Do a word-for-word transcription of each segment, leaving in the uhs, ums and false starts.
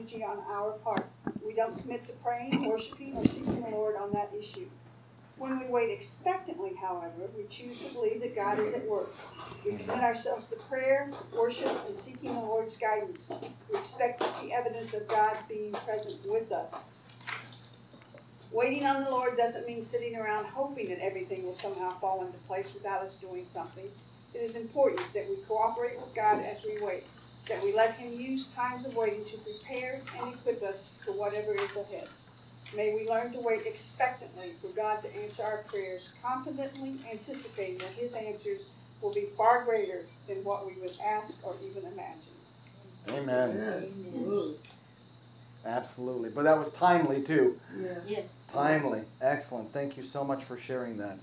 on our part. We don't commit to praying, worshiping, or seeking the Lord on that issue. When we wait expectantly, however, we choose to believe that God is at work. We commit ourselves to prayer, worship, and seeking the Lord's guidance. We expect to see evidence of God being present with us. Waiting on the Lord doesn't mean sitting around hoping that everything will somehow fall into place without us doing something. It is important that we cooperate with God as we wait, that we let Him use times of waiting to prepare and equip us for whatever is ahead. May we learn to wait expectantly for God to answer our prayers, confidently anticipating that His answers will be far greater than what we would ask or even imagine. Amen. Yes. Amen. Absolutely. But that was timely too. Yes. Yes. Timely. Excellent. Thank you so much for sharing that.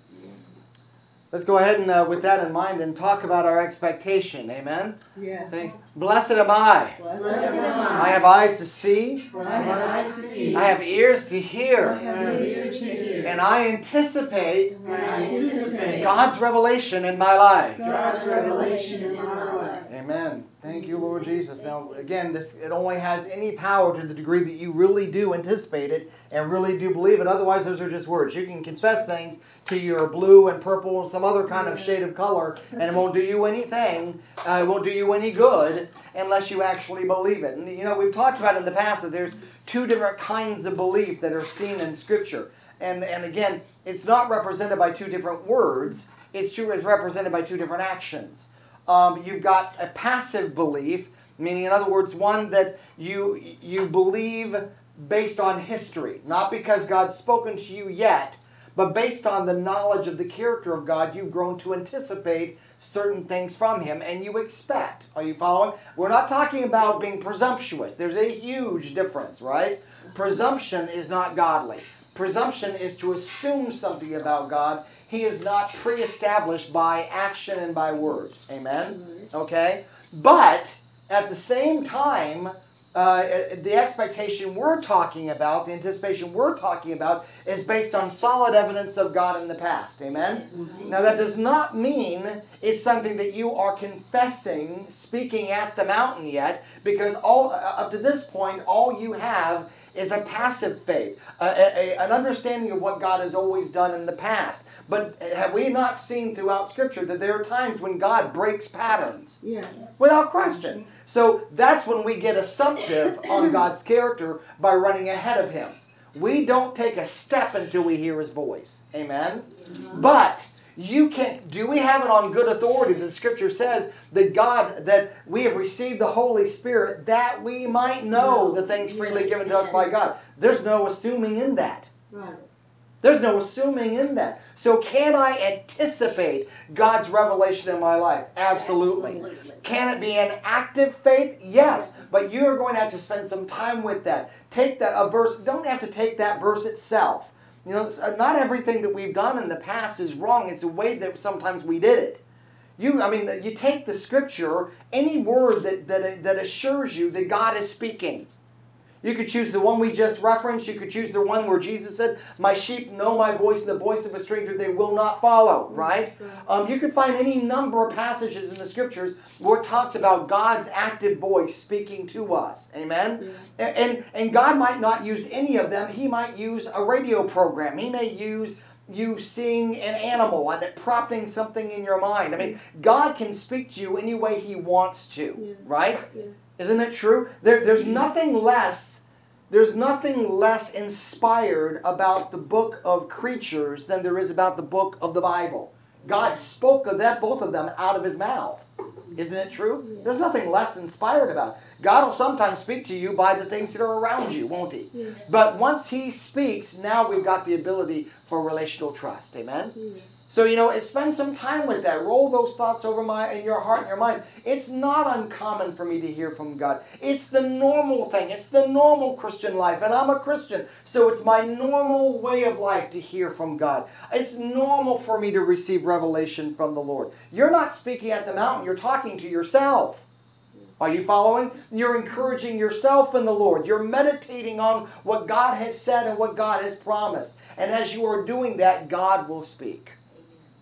Let's go ahead and, uh, with that in mind, and talk about our expectation. Amen? Yes. Say, blessed am I. Blessed am I I. have eyes to see. I have eyes to see. I have ears to I hear. have ears to hear. And I anticipate And I anticipate God's revelation in my life. God's revelation in my life. Amen. Thank you, Lord Jesus. Now, again, this it only has any power to the degree that you really do anticipate it and really do believe it. Otherwise, those are just words. You can confess things to your blue and purple and some other kind of shade of color, and it won't do you anything. Uh, it won't do you any good unless you actually believe it. And, you know, we've talked about in the past that there's two different kinds of belief that are seen in Scripture. And, and again, it's not represented by two different words. It's, true, it's represented by two different actions. Um, you've got a passive belief, meaning, in other words, one that you you believe based on history, not because God's spoken to you yet, but based on the knowledge of the character of God, you've grown to anticipate certain things from Him, and you expect. Are you following? We're not talking about being presumptuous. There's a huge difference, right? Presumption is not godly. Presumption is to assume something about God. He is not pre-established by action and by word. Amen? Okay? But at the same time, uh, the expectation we're talking about, the anticipation we're talking about, is based on solid evidence of God in the past. Amen? Mm-hmm. Now that does not mean it's something that you are confessing, speaking at the mountain yet, because all up to this point, all you have is a passive faith, a, a, an understanding of what God has always done in the past. But have we not seen throughout Scripture that there are times when God breaks patterns? Yes. Without question. So that's when we get assumptive on God's character by running ahead of Him. We don't take a step until we hear His voice. Amen? Mm-hmm. But you can, do we have it on good authority that the Scripture says that God, that we have received the Holy Spirit that we might know the things freely given to us by God? There's no assuming in that. Right. There's no assuming in that. So can I anticipate God's revelation in my life? Absolutely. Absolutely. Can it be an active faith? Yes. But you're going to have to spend some time with that. Take that a verse. Don't have to take that verse itself. You know, not everything that we've done in the past is wrong. It's the way that sometimes we did it. You, I mean, you take the Scripture, any word that, that, that assures you that God is speaking. You could choose the one we just referenced. You could choose the one where Jesus said, my sheep know my voice, and the voice of a stranger they will not follow, right? Um, you could find any number of passages in the Scriptures where it talks about God's active voice speaking to us. Amen? Yeah. And, and God might not use any of them. He might use a radio program. He may use you seeing an animal and it prompting something in your mind. I mean, God can speak to you any way He wants to, yeah. Right? Yes. Isn't it true? There, there's nothing less, there's nothing less inspired about the book of creatures than there is about the book of the Bible. God spoke of that, both of them, out of His mouth. Isn't it true? Yeah. There's nothing less inspired about it. God will sometimes speak to you by the things that are around you, won't He? Yeah. But once He speaks, now we've got the ability for relational trust. Amen? Yeah. So, you know, spend some time with that. Roll those thoughts over my in your heart and your mind. It's not uncommon for me to hear from God. It's the normal thing. It's the normal Christian life. And I'm a Christian, so it's my normal way of life to hear from God. It's normal for me to receive revelation from the Lord. You're not speaking at the mountain. You're talking to yourself. Are you following? You're encouraging yourself in the Lord. You're meditating on what God has said and what God has promised. And as you are doing that, God will speak.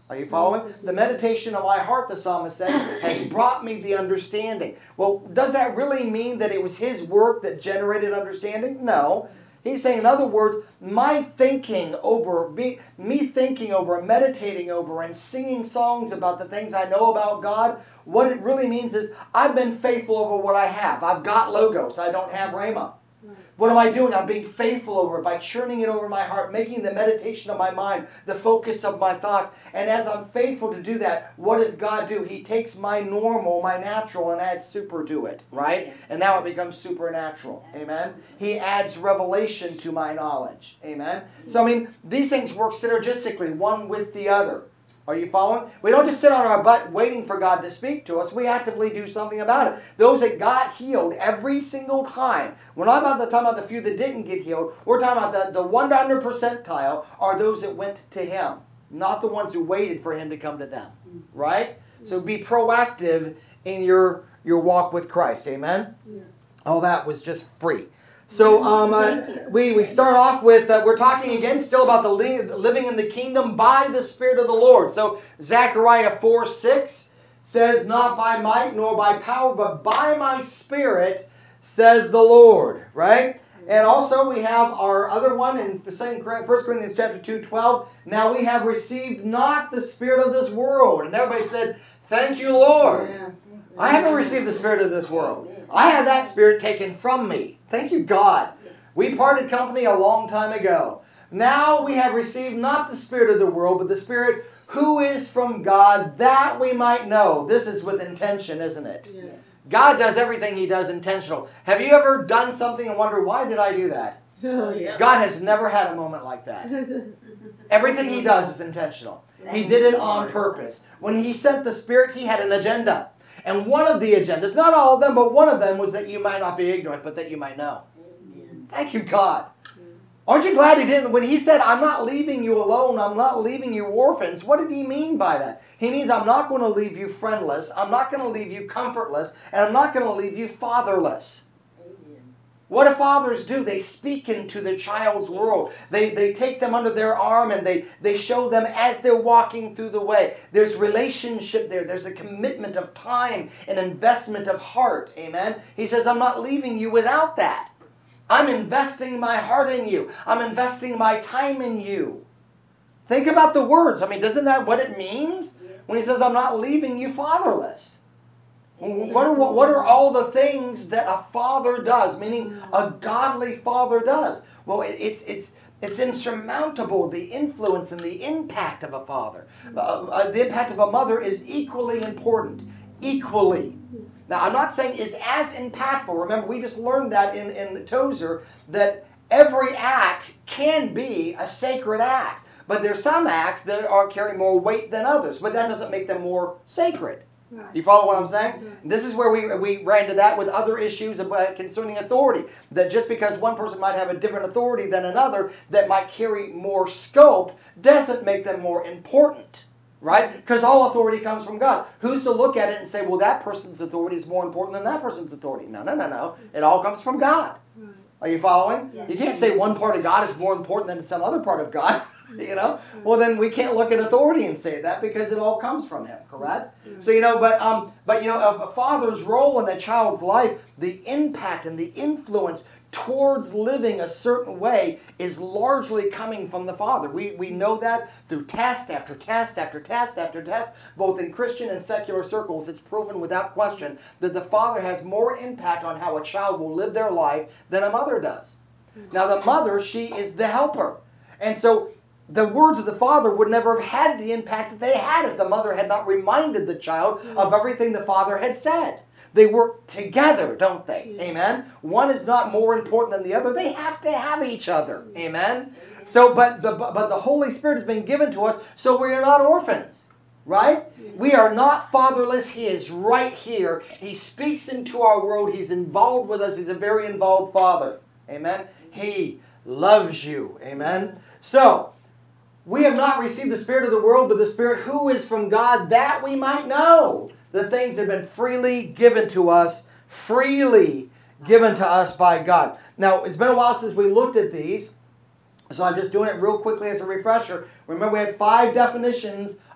Are you following? The meditation of my heart, the psalmist says, has brought me the understanding. Well, does that really mean that it was his work that generated understanding? No. He's saying, in other words, my thinking over, me, me thinking over, meditating over, and singing songs about the things I know about God, what it really means is I've been faithful over what I have. I've got Logos. I don't have Rhema. What am I doing? I'm being faithful over it by churning it over my heart, making the meditation of my mind the focus of my thoughts. And as I'm faithful to do that, what does God do? He takes my normal, my natural, and adds super to it, right? And now it becomes supernatural. Amen? He adds revelation to my knowledge. Amen? So, I mean, these things work synergistically, one with the other. Are you following? We don't just sit on our butt waiting for God to speak to us. We actively do something about it. Those that got healed every single time, we're not about the, talking about the few that didn't get healed. We're talking about the, the one hundred percentile are those that went to Him, not the ones who waited for Him to come to them. Right? So be proactive in your, your walk with Christ. Amen? Yes. All that was just free. So um, uh, we, we start off with, uh, we're talking again still about the li- living in the kingdom by the Spirit of the Lord. So Zechariah four six says, not by might nor by power, but by my Spirit, says the Lord. Right? And also we have our other one in First Corinthians chapter two twelve. Now we have received not the spirit of this world. And everybody said, thank you, Lord. Yes. I haven't received the spirit of this world. I had that spirit taken from me. Thank you, God. We parted company a long time ago. Now we have received not the spirit of the world, but the Spirit who is from God, that we might know. This is with intention, isn't it? Yes. God does everything He does intentional. Have you ever done something and wondered, why did I do that? Oh, yeah. God has never had a moment like that. Everything He does is intentional. He did it on purpose. When He sent the Spirit, He had an agenda. And one of the agendas, not all of them, but one of them was that you might not be ignorant, but that you might know. Amen. Thank you, God. Aren't you glad He didn't? When He said, I'm not leaving you alone, I'm not leaving you orphans, what did He mean by that? He means I'm not going to leave you friendless, I'm not going to leave you comfortless, and I'm not going to leave you fatherless. What do fathers do? They speak into the child's world. They, they take them under their arm and they, they show them as they're walking through the way. There's relationship there. There's a commitment of time and investment of heart. Amen? He says, I'm not leaving you without that. I'm investing my heart in you. I'm investing my time in you. Think about the words. I mean, isn't that what it means? When He says, I'm not leaving you fatherless. What are, what are all the things that a father does, meaning a godly father does? Well, it's it's it's insurmountable, the influence and the impact of a father. Uh, uh, the impact of a mother is equally important, equally. Now, I'm not saying is as impactful. Remember, we just learned that in, in Tozer, that every act can be a sacred act. But there's some acts that are carry more weight than others, but that doesn't make them more sacred. Right. You follow what I'm saying? This is where we we ran into that with other issues about concerning authority. That just because one person might have a different authority than another that might carry more scope doesn't make them more important. Right? Because all authority comes from God. Who's to look at it and say, well, that person's authority is more important than that person's authority? No, no, no, no. It all comes from God. Right. Are you following? Yes. You can't say one part of God is more important than some other part of God. You know, well then we can't look at authority and say that because it all comes from Him, correct? Mm-hmm. So you know, but um, but you know, of a father's role in a child's life, the impact and the influence towards living a certain way is largely coming from the father. We we know that through test after test after test after test, both in Christian and secular circles. It's proven without question that the father has more impact on how a child will live their life than a mother does. Now the mother, she is the helper, and so the words of the father would never have had the impact that they had if the mother had not reminded the child of everything the father had said. They work together, don't they? Yes. Amen? One is not more important than the other. They have to have each other. Amen? So, but the, but the Holy Spirit has been given to us so we are not orphans. Right? We are not fatherless. He is right here. He speaks into our world. He's involved with us. He's a very involved father. Amen? He loves you. Amen? So, we have not received the Spirit of the world, but the Spirit who is from God, that we might know the things that have been freely given to us, freely given to us by God. Now, it's been a while since we looked at these, so I'm just doing it real quickly as a refresher. Remember, we had five definitions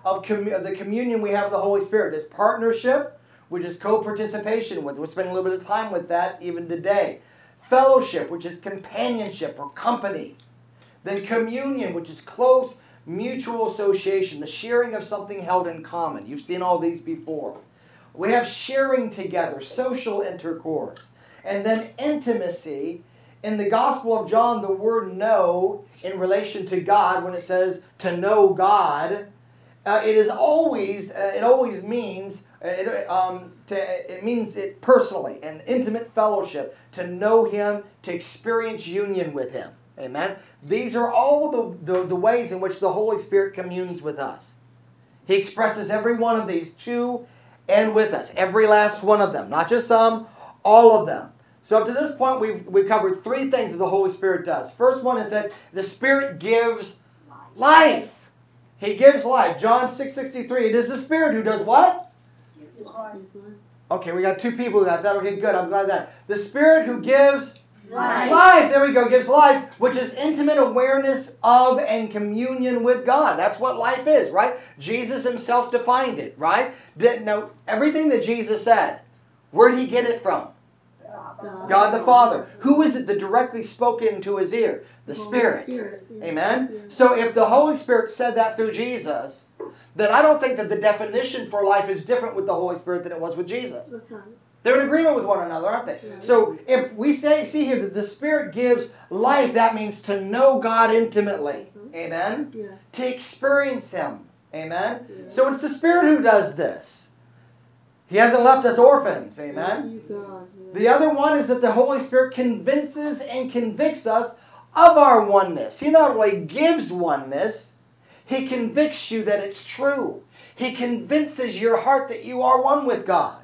of, commu- of the communion we have with the Holy Spirit. There's partnership, which is co-participation with. We're spending a little bit of time with that even today. Fellowship, which is companionship or company. Then communion, which is close mutual association, the sharing of something held in common. You've seen all these before. We have sharing together, social intercourse. And then intimacy. In the Gospel of John, the word know in relation to God, when it says to know God, uh, it is always, uh, it always means, uh, it, um, to, it means it personally, an intimate fellowship, to know Him, to experience union with Him. Amen? These are all the, the, the ways in which the Holy Spirit communes with us. He expresses every one of these to and with us. Every last one of them. Not just some, all of them. So up to this point, we've, we've covered three things that the Holy Spirit does. First one is that the Spirit gives life. He gives life. John six sixty-three. It is the Spirit who does what? Okay, we got two people who got that. Okay, good. I'm glad of that. The Spirit who gives life. life. There we go. Gives life, which is intimate awareness of and communion with God. That's what life is, right? Jesus Himself defined it, right? Did, now, everything that Jesus said, where did He get it from? God. God the Father. Who is it that directly spoke into His ear? The Spirit. Spirit, yeah. Amen? Yeah. So if the Holy Spirit said that through Jesus, then I don't think that the definition for life is different with the Holy Spirit than it was with Jesus. That's right. They're in agreement with one another, aren't they? Yeah. So if we say, see here that the Spirit gives life, that means to know God intimately. Amen? Yeah. To experience Him. Amen? Yeah. So it's the Spirit who does this. He hasn't left us orphans. Amen? Thank you, God. Yeah. The other one is that the Holy Spirit convinces and convicts us of our oneness. He not only gives oneness, He convicts you that it's true. He convinces your heart that you are one with God.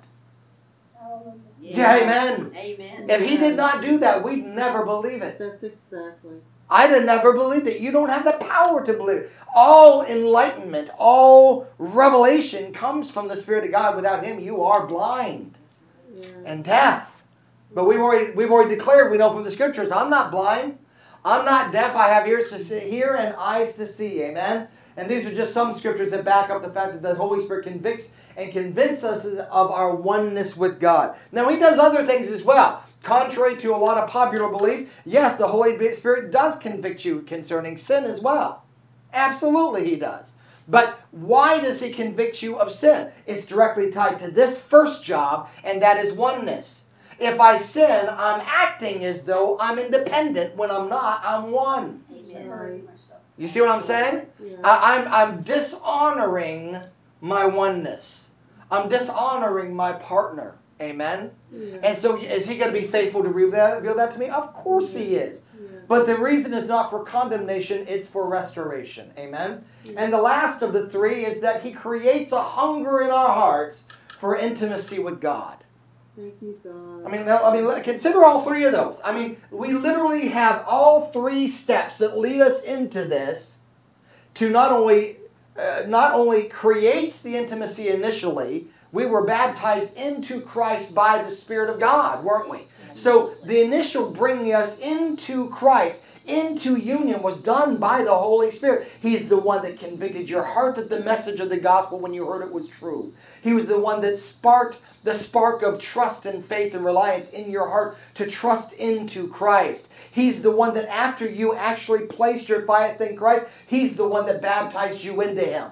Yeah, amen. Amen. If He did not do that, we'd never believe it. That's exactly. I'd have never believed it. You don't have the power to believe it. All enlightenment, all revelation comes from the Spirit of God. Without Him, you are blind Yeah. and deaf. But we've already, we've already declared, we know from the Scriptures, I'm not blind. I'm not deaf. I have ears to see, hear and eyes to see. Amen? And these are just some Scriptures that back up the fact that the Holy Spirit convicts and convinces us of our oneness with God. Now, He does other things as well. Contrary to a lot of popular belief, yes, the Holy Spirit does convict you concerning sin as well. Absolutely He does. But why does He convict you of sin? It's directly tied to this first job, and that is oneness. If I sin, I'm acting as though I'm independent. When I'm not, I'm one. Right. You see what I'm saying? Yeah. I, I'm, I'm dishonoring my oneness. I'm dishonoring my partner. Amen? Yeah. And so is He going to be faithful to reveal that, reveal that to me? Of course He is. Yeah. But the reason is not for condemnation, it's for restoration. Amen? Yes. And the last of the three is that He creates a hunger in our hearts for intimacy with God. Thank you, God. I mean, now, I mean, consider all three of those. I mean, we literally have all three steps that lead us into this to not only uh, not only creates the intimacy initially. We were baptized into Christ by the Spirit of God, weren't we? So the initial bringing us into Christ, into union, was done by the Holy Spirit. He's the one that convicted your heart that the message of the gospel, when you heard it, was true. He was the one that sparked the spark of trust and faith and reliance in your heart to trust into Christ. He's the one that after you actually placed your faith in Christ, He's the one that baptized you into Him.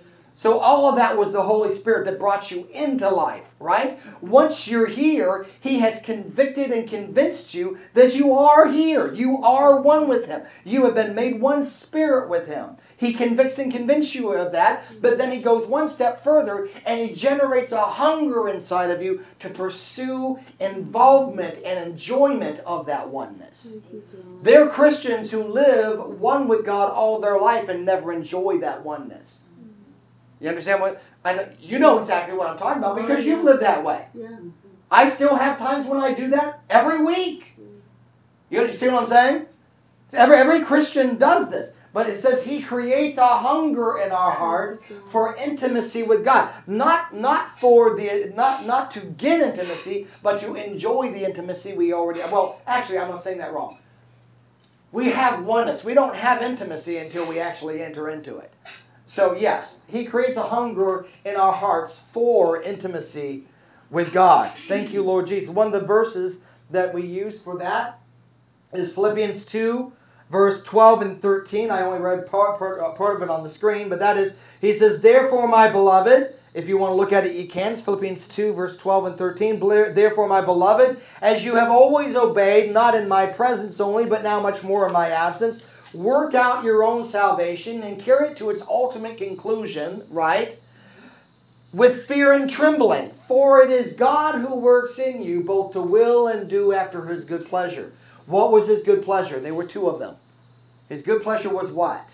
So all of that was the Holy Spirit that brought you into life, right? Once you're here, He has convicted and convinced you that you are here. You are one with Him. You have been made one spirit with Him. He convicts and convinces you of that, but then He goes one step further and He generates a hunger inside of you to pursue involvement and enjoyment of that oneness. Thank you, God. There are Christians who live one with God all their life and never enjoy that oneness. You understand what? I know, you know exactly what I'm talking about because you've lived that way. Yes. I still have times when I do that every week. You, you see what I'm saying? Every, every Christian does this. But it says He creates a hunger in our hearts for intimacy with God. Not, not for the not, not to get intimacy, but to enjoy the intimacy we already have. Well, actually, I'm not saying that wrong. We have oneness. We don't have intimacy until we actually enter into it. So yes, He creates a hunger in our hearts for intimacy with God. Thank you, Lord Jesus. One of the verses that we use for that is Philippians two, verse twelve and thirteen. I only read part, part, uh, part of it on the screen, but that is, he says, therefore, my beloved, if you want to look at it, you can. It's Philippians two, verse twelve and thirteen. Therefore, my beloved, as you have always obeyed, not in my presence only, but now much more in my absence, work out your own salvation and carry it to its ultimate conclusion, right? With fear and trembling. For it is God who works in you both to will and do after His good pleasure. What was His good pleasure? There were two of them. His good pleasure was what?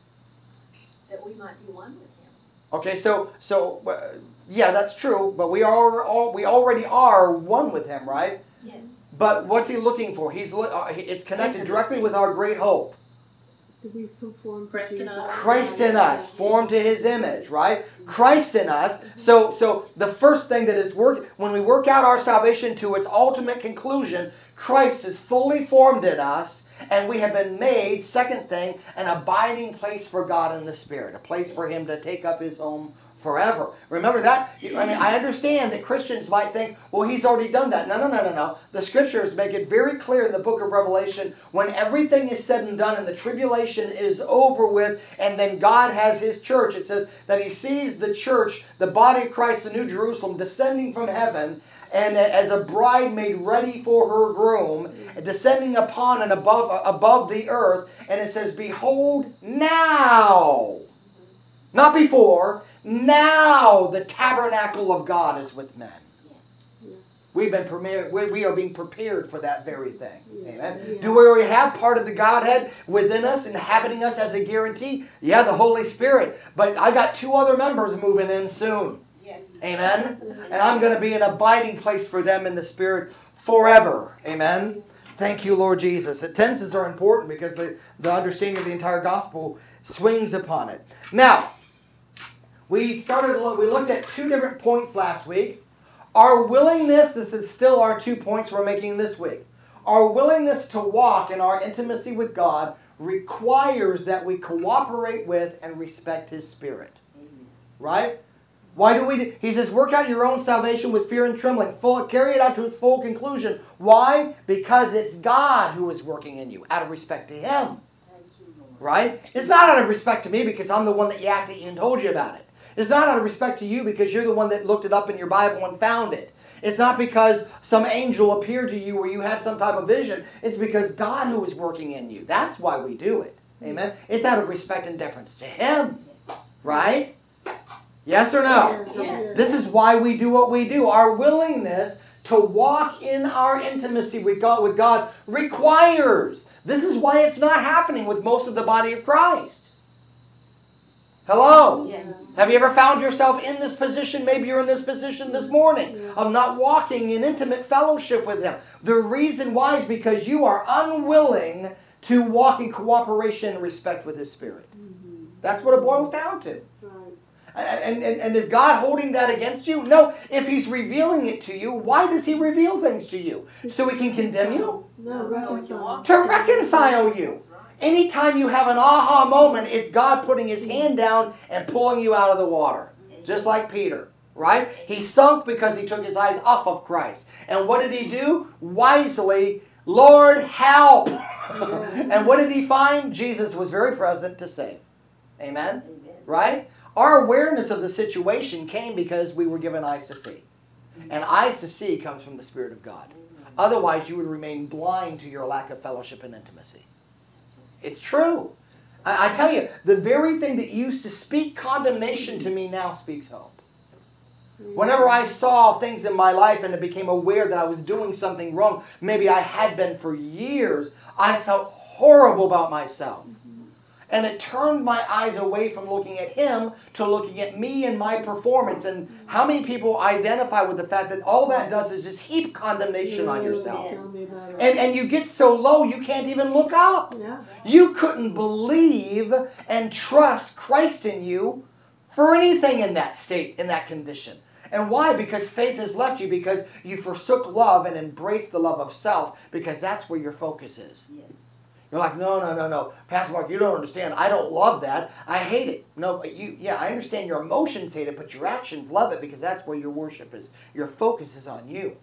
That we might be one with Him. Okay, so so uh, yeah, that's true. But we are all we already are one with Him, right? Yes. But what's He looking for? He's lo- uh, it's connected directly with our great hope. To be conformed to Christ in Jesus. us. Christ in us, formed to His image, right? Christ in us. So, so the first thing that is work when we work out our salvation to its ultimate conclusion, Christ is fully formed in us, and we have been made, second thing, an abiding place for God in the Spirit, a place for Him to take up His home forever. Remember that? I mean, I understand that Christians might think, well, He's already done that. No, no, no, no, no. The Scriptures make it very clear in the book of Revelation, when everything is said and done and the tribulation is over with, and then God has His church, it says that He sees the church, the body of Christ, the New Jerusalem, descending from heaven, and as a bride made ready for her groom, descending upon and above, above the earth, and it says, behold, now, not before, now the tabernacle of God is with men. Yes. We've been prepared, we we are being prepared for that very thing. Yeah. Amen. Yeah. Do we already have part of the Godhead within us, inhabiting us as a guarantee? Yeah, the Holy Spirit. But I got two other members moving in soon. Yes. Amen. And I'm going to be an abiding place for them in the Spirit forever. Amen. Thank you, Lord Jesus. The tenses are important because the, the understanding of the entire gospel swings upon it. Now, we started. We looked at two different points last week. Our willingness, this is still our two points we're making this week. Our willingness to walk in our intimacy with God requires that we cooperate with and respect His Spirit. Right? Why do we do? He says, work out your own salvation with fear and trembling. Full, carry it out to its full conclusion. Why? Because it's God who is working in you, out of respect to Him. Thank you, Lord. Right? It's not out of respect to me because I'm the one that yacked at you and told you about it. It's not out of respect to you because you're the one that looked it up in your Bible and found it. It's not because some angel appeared to you or you had some type of vision. It's because God who is working in you. That's why we do it. Amen? It's out of respect and deference to Him. Yes. Right? Yes or no? Yes. Yes. This is why we do what we do. Our willingness to walk in our intimacy with God, with God requires. This is why it's not happening with most of the body of Christ. Hello? Yes. Have you ever found yourself in this position? Maybe you're in this position this morning of not walking in intimate fellowship with Him. The reason why is because you are unwilling to walk in cooperation and respect with His Spirit. Mm-hmm. That's what it boils down to. That's right. And, and, and is God holding that against you? No. If He's revealing it to you, why does He reveal things to you? So He can condemn you? No, So we can reconcile. walk To reconcile you. That's right. Anytime you have an aha moment, it's God putting His hand down and pulling you out of the water. Just like Peter, right? He sunk because he took his eyes off of Christ. And what did he do? Wisely, Lord, help! And what did he find? Jesus was very present to save. Amen? Amen. Right? Our awareness of the situation came because we were given eyes to see. And eyes to see comes from the Spirit of God. Otherwise, you would remain blind to your lack of fellowship and intimacy. That's right. It's true. I, I tell you, the very thing that used to speak condemnation to me now speaks hope. Whenever I saw things in my life and I became aware that I was doing something wrong, maybe I had been for years, I felt horrible about myself. And it turned my eyes away from looking at Him to looking at me and my performance. And how many people identify with the fact that all that does is just heap condemnation on yourself. Tell me about it. And, and you get so low you can't even look up. Yeah. You couldn't believe and trust Christ in you for anything in that state, in that condition. And why? Because faith has left you because you forsook love and embraced the love of self because that's where your focus is. Yes. You're like, no, no, no, no. Pastor Mark, you don't understand. I don't love that. I hate it. No, you, yeah, I understand your emotions hate it, but your actions love it because that's where your worship is. Your focus is on you.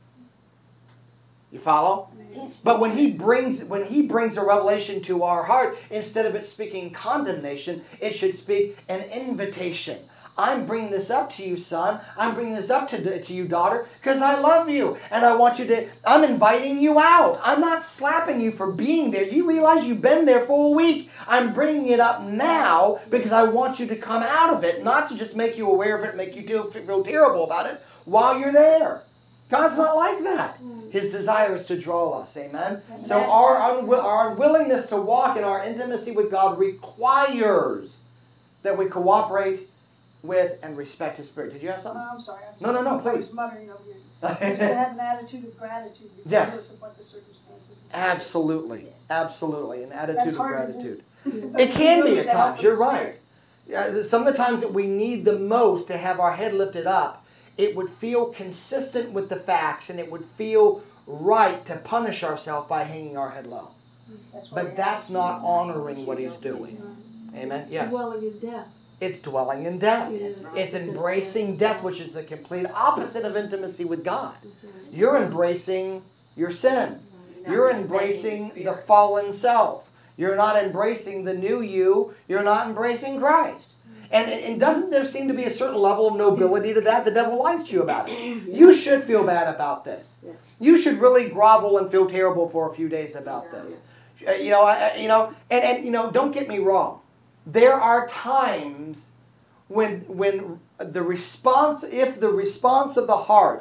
You follow? Yes. But when he brings when he brings a revelation to our heart, instead of it speaking condemnation, it should speak an invitation. I'm bringing this up to you, son. I'm bringing this up to, to you, daughter, because I love you. And I want you to, I'm inviting you out. I'm not slapping you for being there. You realize you've been there for a week. I'm bringing it up now because I want you to come out of it, not to just make you aware of it, make you feel, feel terrible about it while you're there. God's not like that. His desire is to draw us. Amen? So our, unwi- our unwillingness to walk in our intimacy with God requires that we cooperate with and respect His Spirit. Did you have something? Oh, I'm sorry. I'm No, no, no, I please. was muttering over here. Just to have an attitude of gratitude regardless Yes. of what the circumstances. Absolutely. Yes. Absolutely. An attitude That's of hard to gratitude. But It can really be at the help times. of You're the right. Spirit. Yeah, some of the times that we need the most to have our head lifted up, it would feel consistent with the facts and it would feel right to punish ourselves by hanging our head low. That's why But we that's have- not honoring what He's doing. Amen? Yes. Dwelling in death. It's dwelling in death. Yes. It's embracing death, which is the complete opposite of intimacy with God. That's right. You're embracing your sin. Not You're respecting embracing the the Spirit. fallen self. You're not embracing the new you. You're not embracing Christ. And, and doesn't there seem to be a certain level of nobility to that? The devil lies to you about it. You should feel bad about this. Yeah. You should really grovel and feel terrible for a few days about this. Uh, You know, I, I- you know, and, and you know, don't get me wrong. There are times when when the response, if the response of the heart,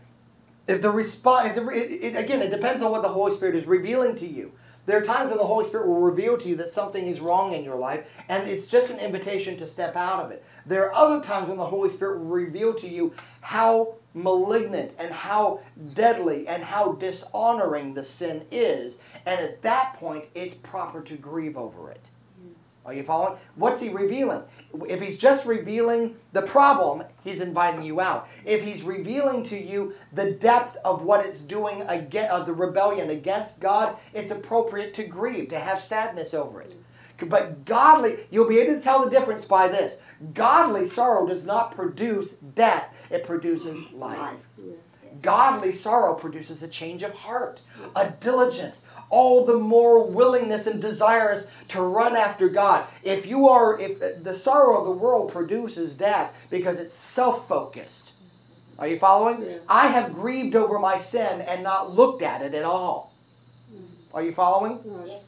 if the response, it, it, again, it depends on what the Holy Spirit is revealing to you. There are times when the Holy Spirit will reveal to you that something is wrong in your life, and it's just an invitation to step out of it. There are other times when the Holy Spirit will reveal to you how malignant and how deadly and how dishonoring the sin is, and at that point, it's proper to grieve over it. Are you following? What's He revealing? If He's just revealing the problem, He's inviting you out. If He's revealing to you the depth of what it's doing, again, of the rebellion against God, it's appropriate to grieve, to have sadness over it. But godly, you'll be able to tell the difference by this. Godly sorrow does not produce death. It produces life. Godly sorrow produces a change of heart, a diligence, all the more willingness and desirous to run after God. If you are, if the sorrow of the world produces death because it's self-focused. Are you following? Yeah. I have grieved over my sin and not looked at it at all. Are you following? Right. Yes.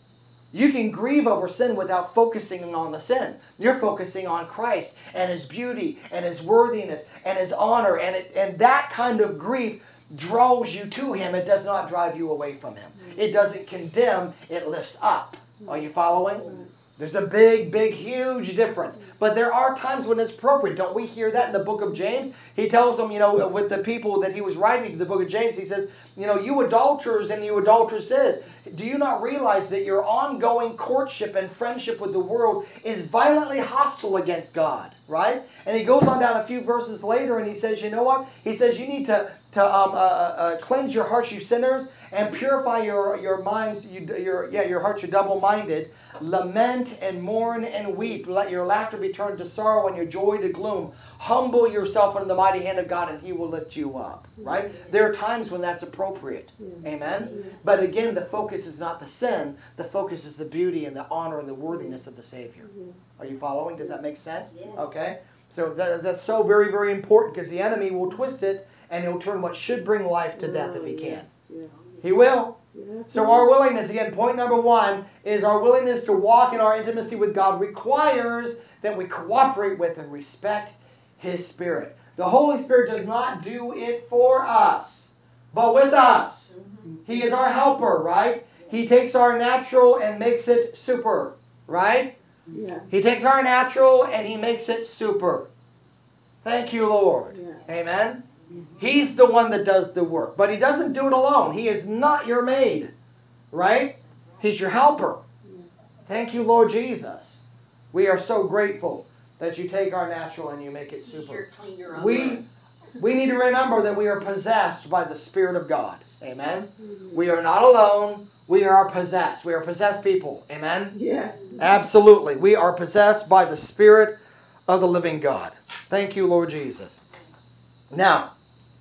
You can grieve over sin without focusing on the sin. You're focusing on Christ and His beauty and His worthiness and His honor. And, it, and that kind of grief draws you to Him. It does not drive you away from Him. It doesn't condemn. It lifts up. Are you following? There's a big, big, huge difference. But there are times when it's appropriate. Don't we hear that in the book of James? He tells them, you know, with the people that he was writing to the book of James, he says, you know, you adulterers and you adulteresses, do you not realize that your ongoing courtship and friendship with the world is violently hostile against God, right? And he goes on down a few verses later and he says, you know what? He says you need to, to um, uh, uh, cleanse your hearts, you sinners, and purify your, your minds, you, your, yeah, your hearts, you're double-minded. Lament and mourn and weep. Let your laughter be turned to sorrow and your joy to gloom. Humble yourself under the mighty hand of God and He will lift you up. Right? There are times when that's appropriate. Amen? But again, the focus is not the sin. The focus is the beauty and the honor and the worthiness of the Savior. Are you following? Does that make sense? Yes. Okay? So that, that's so very, very important because the enemy will twist it and he'll turn what should bring life to death if he can. Yes, yes. He will. Yes, So yes. our willingness, again, point number one, is our willingness to walk in our intimacy with God requires that we cooperate with and respect His Spirit. The Holy Spirit does not do it for us, but with us. He is our helper, right? He takes our natural and makes it super, right? Yes. He takes our natural and He makes it super. Thank you, Lord. Yes. Amen? He's the one that does the work. But He doesn't do it alone. He is not your maid. Right? He's your helper. Thank you, Lord Jesus. We are so grateful that you take our natural and you make it He's super. your cleaner on We, earth. we need to remember that we are possessed by the Spirit of God. Amen? We are not alone. We are possessed. We are possessed people. Amen? Yes. Absolutely. We are possessed by the Spirit of the living God. Thank you, Lord Jesus. Yes. Now,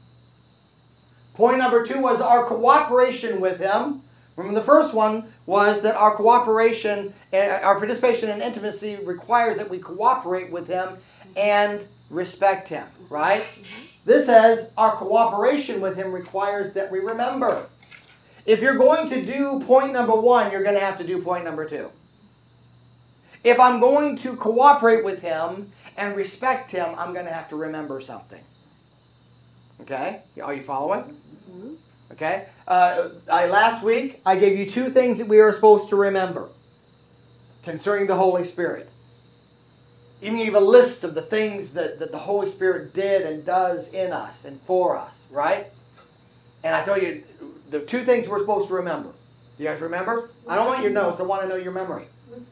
point number two was our cooperation with Him. Remember, the first one was that our cooperation, uh, our participation in intimacy requires that we cooperate with Him and respect Him, right? This says our cooperation with Him requires that we remember. If you're going to do point number one, you're going to have to do point number two. If I'm going to cooperate with Him and respect Him, I'm going to have to remember something. Okay? Are you following? Okay? Uh, I, last week, I gave you two things that we are supposed to remember concerning the Holy Spirit. Even gave a list of the things that, that the Holy Spirit did and does in us and for us, right? And I told you the two things we're supposed to remember. Do you guys remember? I don't want your notes. I want to know your memory.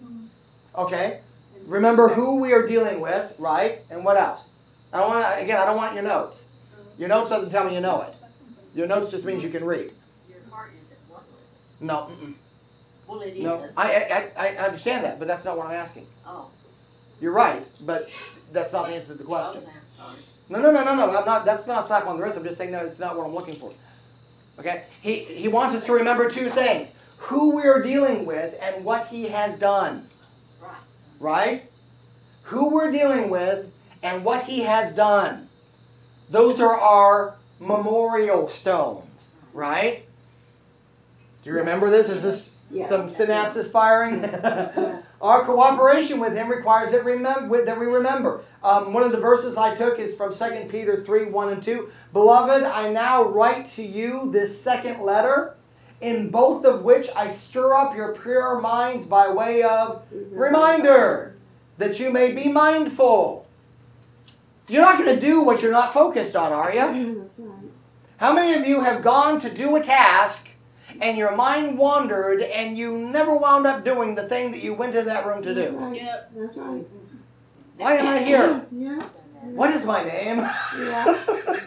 Okay? Remember who we are dealing with, right? And what else? I don't want to, again, I don't want your notes. Your notes doesn't tell me you know it. Your notes just means you can read. Your heart is at one with it. No. Mm-mm. Well, it is. No. I, I, I understand that, but that's not what I'm asking. Oh, You're right, but that's not the answer to the question. okay, I'm sorry. No, no, no, no, no. I'm not. That's not a slap on the wrist. I'm just saying no. It's not what I'm looking for. Okay. He he wants us to remember two things: who we are dealing with and what He has done. Right. Right? Who we're dealing with and what He has done. Those are our memorial stones. Right? Do you remember this? Is this Yes. some synapses firing? Our cooperation with Him requires that, remem- that we remember. Um, one of the verses I took is from Second Peter three, one and two. Beloved, I now write to you this second letter, in both of which I stir up your pure minds by way of reminder, that you may be mindful. You're not going to do what you're not focused on, are you? That's right. How many of you have gone to do a task and your mind wandered and you never wound up doing the thing that you went to that room to That's do? right. Yep. That's right. Why am I here? Yeah. What is my name? Yeah.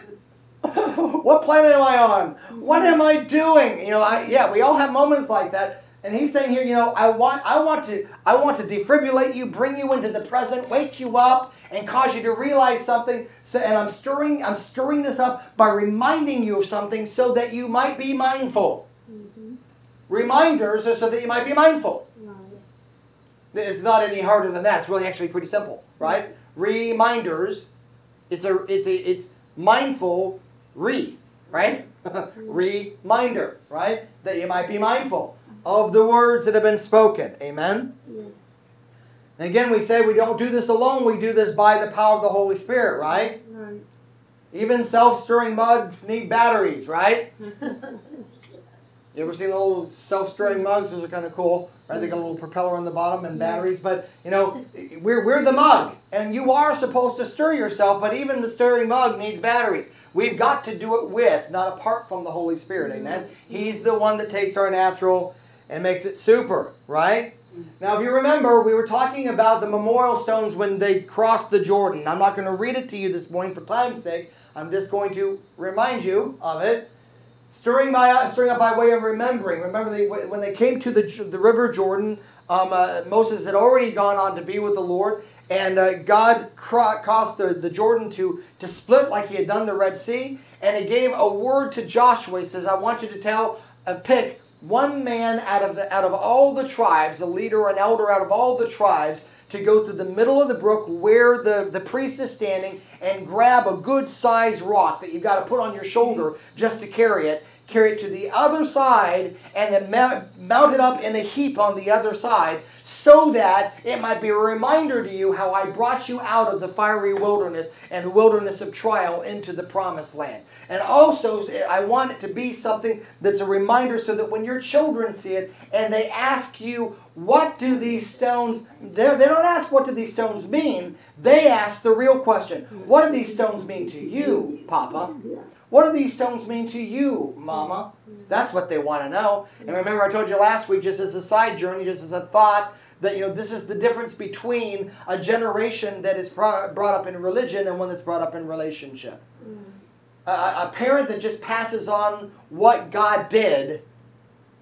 What planet am I on? What am I doing? You know, I, yeah, we all have moments like that. And he's saying here, you know, I want, I want to, I want to defibrillate you, bring you into the present, wake you up, and cause you to realize something. So, and I'm stirring, I'm stirring this up by reminding you of something, so that you might be mindful. Mm-hmm. Reminders are so that you might be mindful. Right. It's not any harder than that. It's really actually pretty simple, right? Reminders. It's a, it's a, it's mindful. Re, right? Reminder, right? That you might be mindful of the words that have been spoken. Amen? Yes. And again, we say we don't do this alone. We do this by the power of the Holy Spirit, right? Right. Even self-stirring mugs need batteries, right? Yes. You ever seen the little self-stirring mugs? Those are kind of cool, right? They got a little propeller on the bottom and batteries. But, you know, we're, we're the mug. And you are supposed to stir yourself, but even the stirring mug needs batteries. We've got to do it with, not apart from the Holy Spirit, amen? He's the one that takes our natural and makes it super, right? Now, if you remember, we were talking about the memorial stones when they crossed the Jordan. I'm not going to read it to you this morning for time's sake. I'm just going to remind you of it. Stirring, by, stirring up by way of remembering. Remember, they, when they came to the, the river Jordan, um, uh, Moses had already gone on to be with the Lord. And uh, God caused the, the Jordan to, to split like He had done the Red Sea. And He gave a word to Joshua. He says, I want you to tell, uh, pick one man out of, the, out of all the tribes, a leader, an elder out of all the tribes, to go to the middle of the brook where the, the priest is standing and grab a good-sized rock that you've got to put on your shoulder just to carry it. Carry it to the other side and then mount, mount it up in a heap on the other side, so that it might be a reminder to you how I brought you out of the fiery wilderness and the wilderness of trial into the promised land. And also, I want it to be something that's a reminder so that when your children see it and they ask you, what do these stones, they don't ask what do these stones mean, they ask the real question, what do these stones mean to you, Papa? Yeah. What do these stones mean to you, Mama? That's what they want to know. And remember, I told you last week, just as a side journey, just as a thought, that, you know, this is the difference between a generation that is brought up in religion and one that's brought up in relationship. Mm. A, a parent that just passes on what God did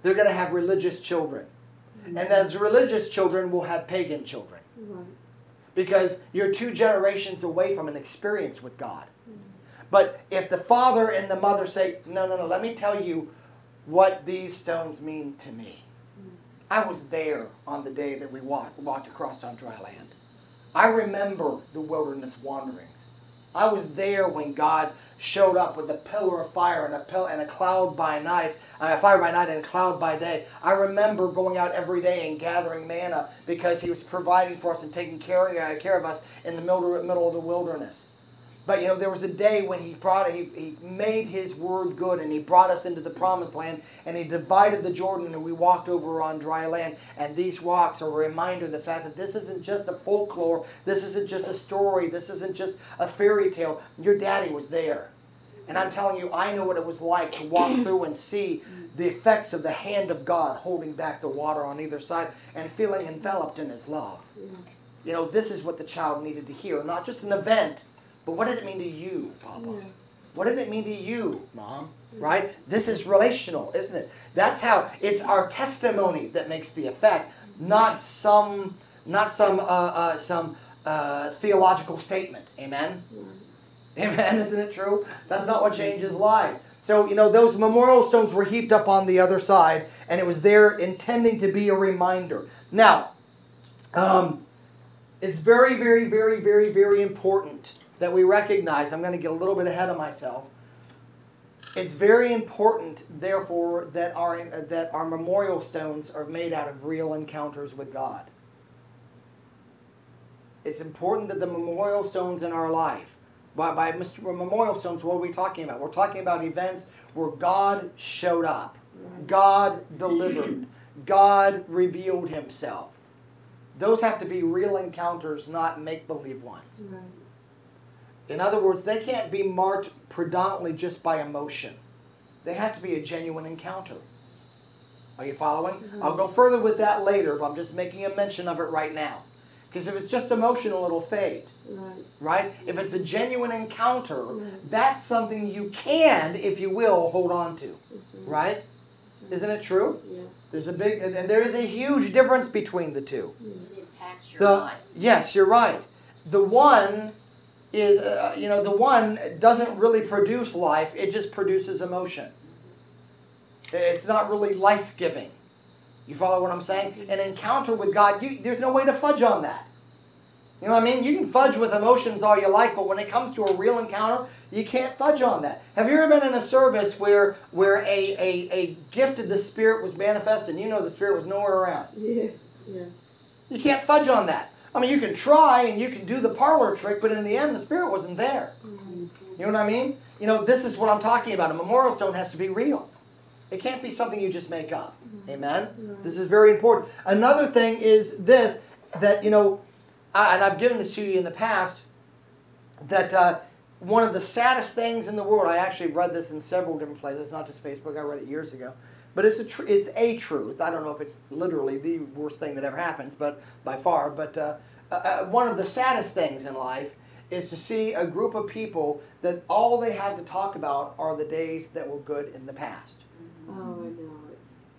they're going to have religious children. And those religious children will have pagan children. Right. Because you're two generations away from an experience with God. But if the father and the mother say, no, no, no, let me tell you what these stones mean to me. I was there on the day that we walked, walked across on dry land. I remember the wilderness wanderings. I was there when God showed up with a pillar of fire and a pill and a cloud by night, uh, fire by night and a cloud by day. I remember going out every day and gathering manna because He was providing for us and taking care, uh, care of us in the middle, middle of the wilderness. But you know, there was a day when he brought he, he made His word good, and He brought us into the promised land, and He divided the Jordan, and we walked over on dry land. And these rocks are a reminder of the fact that this isn't just a folklore, this isn't just a story, this isn't just a fairy tale. Your daddy was there. And I'm telling you, I know what it was like to walk through and see the effects of the hand of God holding back the water on either side and feeling enveloped in His love. You know, this is what the child needed to hear, not just an event. But what did it mean to you, Papa? Yeah. What did it mean to you, Mom? Right? This is relational, isn't it? That's how it's our testimony that makes the effect, not some, not some, uh, uh, some uh, theological statement. Amen. Amen. Isn't it true? That's not what changes lives. So you know those memorial stones were heaped up on the other side, and it was there intending to be a reminder. Now, um, it's very, very, very, very, very important that we recognize, I'm going to get a little bit ahead of myself. It's very important, therefore, that our that our memorial stones are made out of real encounters with God. It's important that the memorial stones in our life, by, by memorial stones, what are we talking about? We're talking about events where God showed up, God delivered, God revealed Himself. Those have to be real encounters, not make-believe ones. Right. In other words, they can't be marked predominantly just by emotion. They have to be a genuine encounter. Are you following? Mm-hmm. I'll go further with that later, but I'm just making a mention of it right now. Because if it's just emotional, it'll fade. Right. Right? If it's a genuine encounter, right. that's something you can, if you will, hold on to. Mm-hmm. Right? Isn't it true? Yeah. There's a big, and there is a huge difference between the two. It impacts your The, life. yes, you're right. The one is, uh, you know, the one doesn't really produce life, it just produces emotion. It's not really life-giving. You follow what I'm saying? An encounter with God, you, there's no way to fudge on that. You know what I mean? You can fudge with emotions all you like, but when it comes to a real encounter, you can't fudge on that. Have you ever been in a service where where a, a, a gift of the Spirit was manifest and you know the Spirit was nowhere around? Yeah, yeah. You can't fudge on that. I mean, you can try and you can do the parlor trick, but in the end, the Spirit wasn't there. Mm-hmm. You know what I mean? You know, this is what I'm talking about. A memorial stone has to be real. It can't be something you just make up. Amen? Right. This is very important. Another thing is this, that, you know, I, and I've given this to you in the past, that uh, one of the saddest things in the world, I actually read this in several different places, not just Facebook, I read it years ago, but it's a, tr- it's a truth. I don't know if it's literally the worst thing that ever happens, but by far, but uh, uh, one of the saddest things in life is to see a group of people that all they have to talk about are the days that were good in the past. Oh, I know it.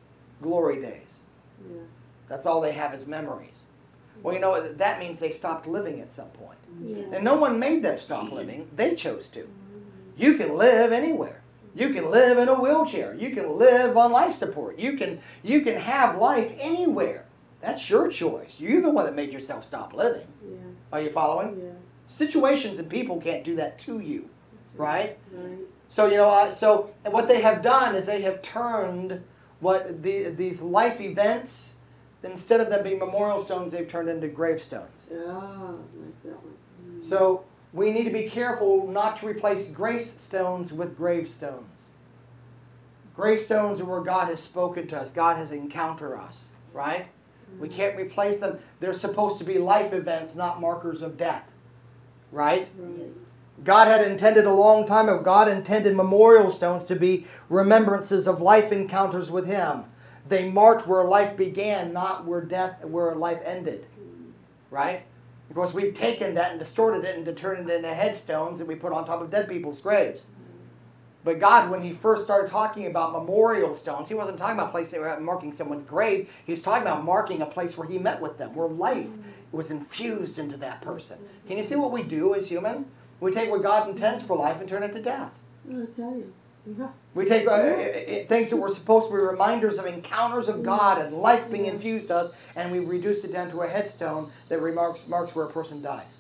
Glory days. Yes. That's all they have is memories. Well, you know, that means they stopped living at some point. Yes. And no one made them stop living. They chose to. You can live anywhere. You can live in a wheelchair. You can live on life support. You can, you can have life anywhere. That's your choice. You're the one that made yourself stop living. Yes. Are you following? Yes. Situations and people can't do that to you. Right? Right. So, you know, uh, so what they have done is they have turned what the, these life events, instead of them being memorial stones, they've turned into gravestones. Oh, like that one. Mm. So we need to be careful not to replace gravestones with gravestones. Gravestones are where God has spoken to us. God has encountered us, right? We can't replace them. They're supposed to be life events, not markers of death, right? Yes. God had intended a long time ago, God intended memorial stones to be remembrances of life encounters with Him. They marked where life began, not where death, where life ended. Right? Of course, we've taken that and distorted it and turned it into headstones that we put on top of dead people's graves. But God, when he first started talking about memorial stones, he wasn't talking about a place where marking someone's grave. He was talking about marking a place where he met with them, where life was infused into that person. Can you see what we do as humans? We take what God intends for life and turn it to death. I tell you. Yeah. We take uh, uh, things that were supposed to be reminders of encounters of God and life being infused to us, and we've reduced it down to a headstone that remarks marks where a person dies.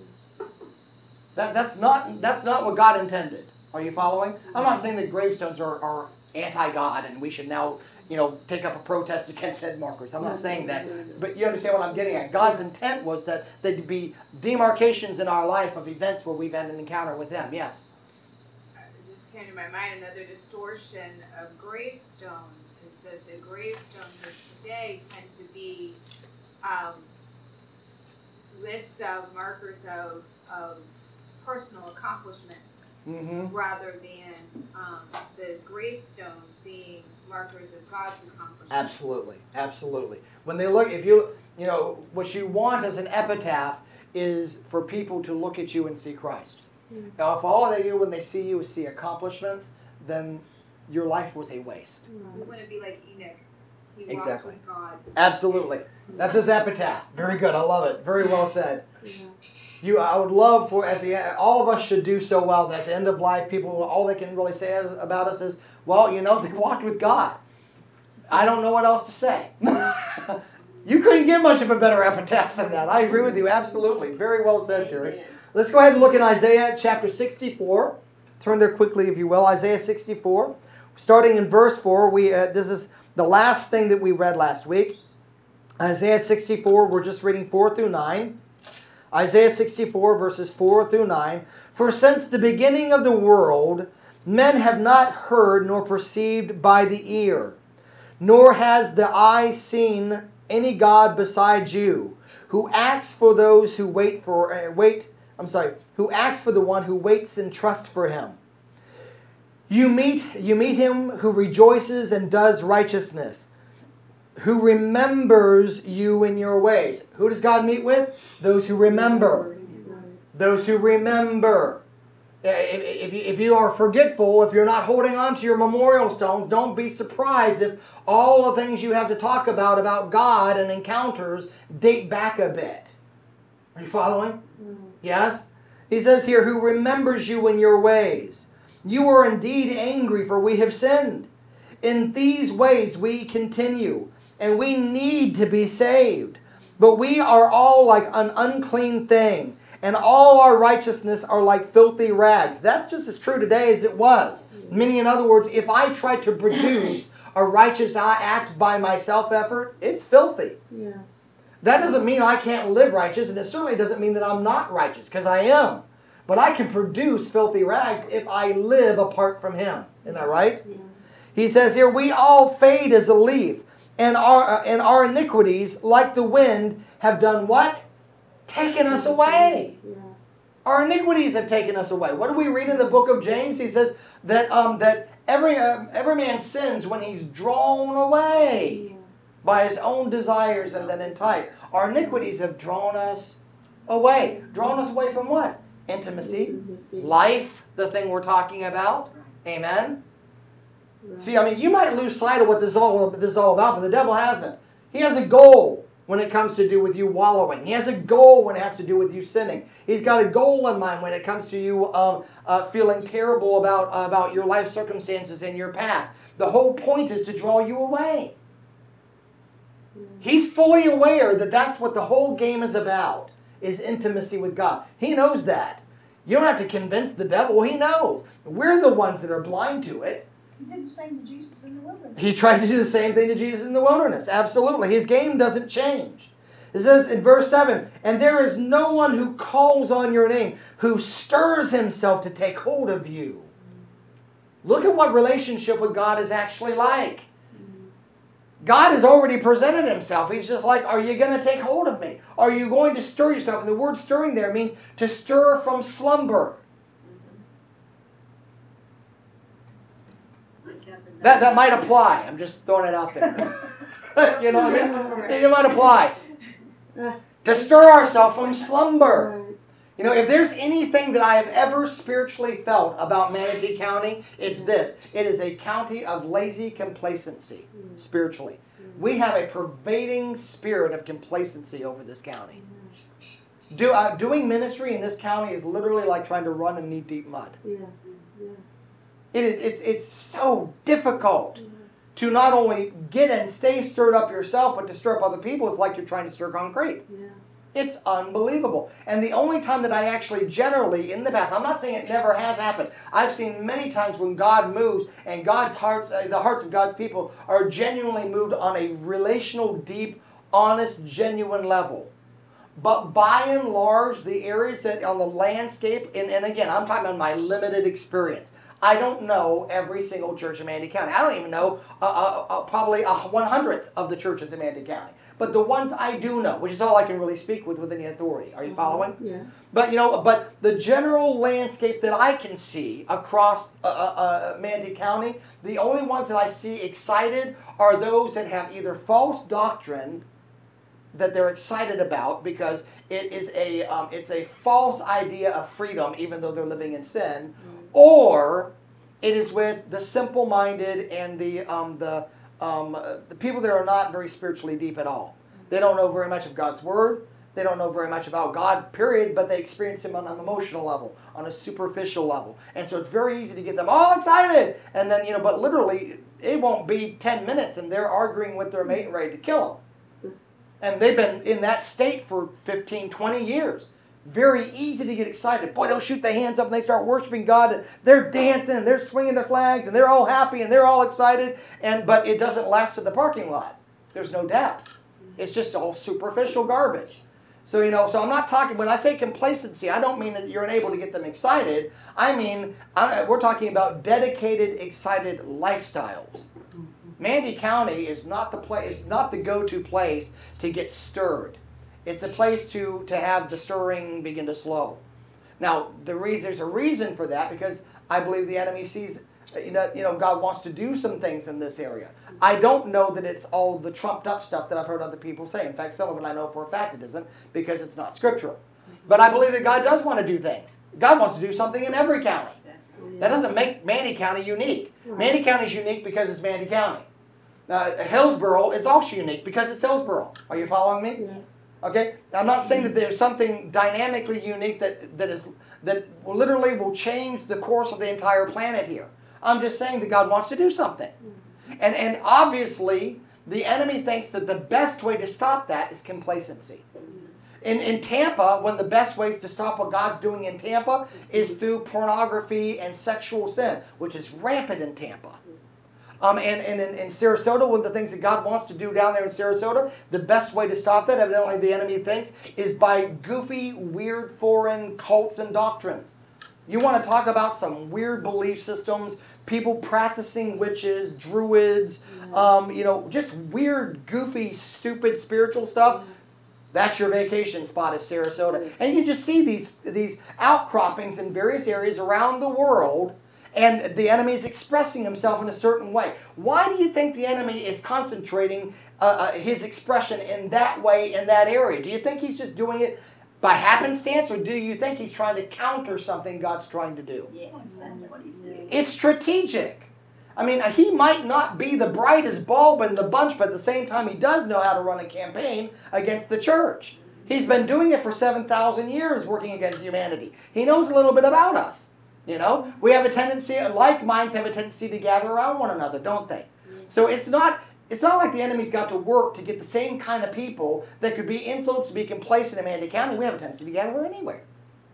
That, that's not that's not what God intended. Are you following? I'm not saying that gravestones are, are anti-God and we should now, you know, take up a protest against said markers. I'm not saying that. But you understand what I'm getting at. God's intent was that there'd be demarcations in our life of events where we've had an encounter with them. Yes? It just came to my mind, another distortion of gravestones is that the gravestones of today tend to be um, lists of markers of, of personal accomplishments. Mm-hmm. Rather than um, the gravestones being markers of God's accomplishments. Absolutely, absolutely. When they look, if you, you know, what you want as an epitaph is for people to look at you and see Christ. Mm. Now, if all they do when they see you is see accomplishments, then your life was a waste. We want to be like Enoch. He Exactly. walked with God. Absolutely. That's his epitaph. Very good. I love it. Very well said. Yeah. You, I would love for at the end, all of us should do so well that at the end of life, people all they can really say about us is, well, you know, they walked with God. I don't know what else to say. You couldn't give much of a better epitaph than that. I agree with you absolutely. Very well said, Terry. Let's go ahead and look at Isaiah chapter sixty-four. Turn there quickly, if you will. Isaiah sixty-four, starting in verse four. We uh, this is the last thing that we read last week. Isaiah sixty-four. We're just reading four through nine. Isaiah sixty-four, verses four through nine. For since the beginning of the world, men have not heard nor perceived by the ear, nor has the eye seen any God besides you, who acts for those who wait for uh, wait. I'm sorry, who acts for the one who waits and trusts for him. You meet you meet him who rejoices and does righteousness, who remembers you in your ways. Who does God meet with? Those who remember. Those who remember. If you, if you are forgetful, if you're not holding on to your memorial stones, don't be surprised if all the things you have to talk about, about God and encounters, date back a bit. Are you following? Yes? He says here, who remembers you in your ways. You are indeed angry, for we have sinned. In these ways we continue, and we need to be saved. But we are all like an unclean thing, and all our righteousness are like filthy rags. That's just as true today as it was. Meaning, in other words, if I try to produce a righteous act by my self-effort, it's filthy. Yeah. That doesn't mean I can't live righteous, and it certainly doesn't mean that I'm not righteous, because I am. But I can produce filthy rags if I live apart from Him. Isn't that right? Yeah. He says here, we all fade as a leaf, and our, uh, and our iniquities, like the wind, have done what? Taken us away. Yeah. Our iniquities have taken us away. What do we read in the book of James? He says that um, that every uh, every man sins when he's drawn away Yeah. by his own desires and then enticed. Our iniquities have drawn us away. Drawn us away from what? Intimacy, Intimacy. life, the thing we're talking about. Amen? Right. See, I mean, you might lose sight of what this is all, this is all about, but the devil hasn't. He has a goal when it comes to do with you wallowing. He has a goal when it has to do with you sinning. He's got a goal in mind when it comes to you um, uh, feeling terrible about, uh, about your life circumstances in your past. The whole point is to draw you away. He's fully aware that that's what the whole game is about, is intimacy with God. He knows that. You don't have to convince the devil. He knows. We're the ones that are blind to it. He did the same to Jesus in the wilderness. He tried to do the same thing to Jesus in the wilderness. Absolutely. His game doesn't change. It says in verse seven, and there is no one who calls on your name, who stirs himself to take hold of you. Look at what relationship with God is actually like. God has already presented himself. He's just like, are you going to take hold of me? Are you going to stir yourself? And the word stirring there means to stir from slumber. That, that might apply. I'm just throwing it out there. You know what I mean? It might apply. To stir ourselves from slumber. Right. You know, if there's anything that I have ever spiritually felt about Manatee County, it's this. It is a county of lazy complacency, spiritually. We have a pervading spirit of complacency over this county. Do, uh, doing ministry in this county is literally like trying to run in knee-deep mud. Yes. Yes. It is, it's, it's so difficult to not only get and stay stirred up yourself, but to stir up other people. It's like you're trying to stir concrete. Yes. It's unbelievable. And the only time that I actually generally, in the past, I'm not saying it never has happened. I've seen many times when God moves and God's hearts, uh, the hearts of God's people are genuinely moved on a relational, deep, honest, genuine level. But by and large, the areas that on the landscape, and, and again, I'm talking about my limited experience. I don't know every single church in Manatee County. I don't even know uh, uh, uh, probably a one hundredth of the churches in Manatee County. But the ones I do know, which is all I can really speak with with any authority. Are you following? Yeah. But you know, but the general landscape that I can see across uh, uh, uh, Manatee County, the only ones that I see excited are those that have either false doctrine that they're excited about because it is a um, it's a false idea of freedom, even though they're living in sin, or it is with the simple-minded and the um, the um, uh, the people that are not very spiritually deep at all. They don't know very much of God's word. They don't know very much about God, period, but they experience Him on an emotional level, on a superficial level. And so it's very easy to get them all excited. And then, you know, but literally, it won't be ten minutes and they're arguing with their mate and ready to kill them. And they've been in that state for fifteen, twenty years. Very easy to get excited. Boy, they'll shoot their hands up and they start worshiping God. And they're dancing and they're swinging their flags and they're all happy and they're all excited. And but it doesn't last to the parking lot. There's no depth. It's just all superficial garbage. So, you know, so I'm not talking, when I say complacency, I don't mean that you're unable to get them excited. I mean, I, we're talking about dedicated, excited lifestyles. Manatee County is not the place, is not the go-to place to get stirred. It's a place to, to have the stirring begin to slow. Now, the reason, there's a reason for that because I believe the enemy sees, you know, you know, God wants to do some things in this area. I don't know that it's all the trumped up stuff that I've heard other people say. In fact, some of it I know for a fact it isn't because it's not scriptural. But I believe that God does want to do things. God wants to do something in every county. That doesn't make Manatee County unique. Manatee County is unique because it's Manatee County. Uh, Hillsboro is also unique because it's Hillsboro. Are you following me? Yes. Okay? I'm not saying that there's something dynamically unique that, that is that literally will change the course of the entire planet here. I'm just saying that God wants to do something. And, and obviously, the enemy thinks that the best way to stop that is complacency. In, in Tampa, one of the best ways to stop what God's doing in Tampa is through pornography and sexual sin, which is rampant in Tampa. Um, and and in, in Sarasota, one of the things that God wants to do down there in Sarasota, the best way to stop that, evidently the enemy thinks, is by goofy, weird, foreign cults and doctrines. You want to talk about some weird belief systems, people practicing witches, druids, um, you know, just weird, goofy, stupid spiritual stuff. That's your vacation spot is Sarasota. And you just see these, these outcroppings in various areas around the world, and the enemy is expressing himself in a certain way. Why do you think the enemy is concentrating uh, uh, his expression in that way, in that area? Do you think he's just doing it by happenstance, or do you think he's trying to counter something God's trying to do? Yes, that's what he's doing. It's strategic. I mean, he might not be the brightest bulb in the bunch, but at the same time, he does know how to run a campaign against the church. He's been doing it for seven thousand years, working against humanity. He knows a little bit about us. You know, we have a tendency, like minds have a tendency to gather around one another, don't they? So it's not, it's not like the enemy's got to work to get the same kind of people that could be influenced to be complacent in Manatee County. We have a tendency to gather anywhere.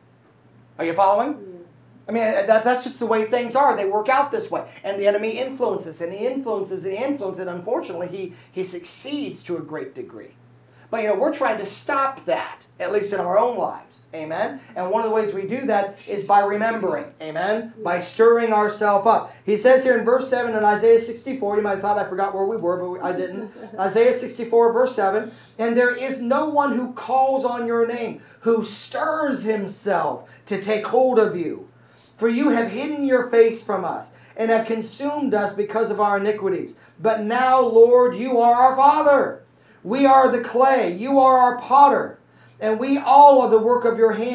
Are you following? I mean, that, that's just the way things are. They work out this way. And the enemy influences, and he influences, and he influences, and unfortunately, he, he succeeds to a great degree. But, you know, we're trying to stop that, at least in our own lives. Amen? And one of the ways we do that is by remembering. Amen? By stirring ourselves up. He says here in verse seven in Isaiah sixty-four, you might have thought I forgot where we were, but I didn't. Isaiah sixty-four, verse seven, and there is no one who calls on your name, who stirs himself to take hold of you. For you have hidden your face from us, and have consumed us because of our iniquities. But now, Lord, you are our Father. We are the clay, you are our potter, and we all are the work of your hands.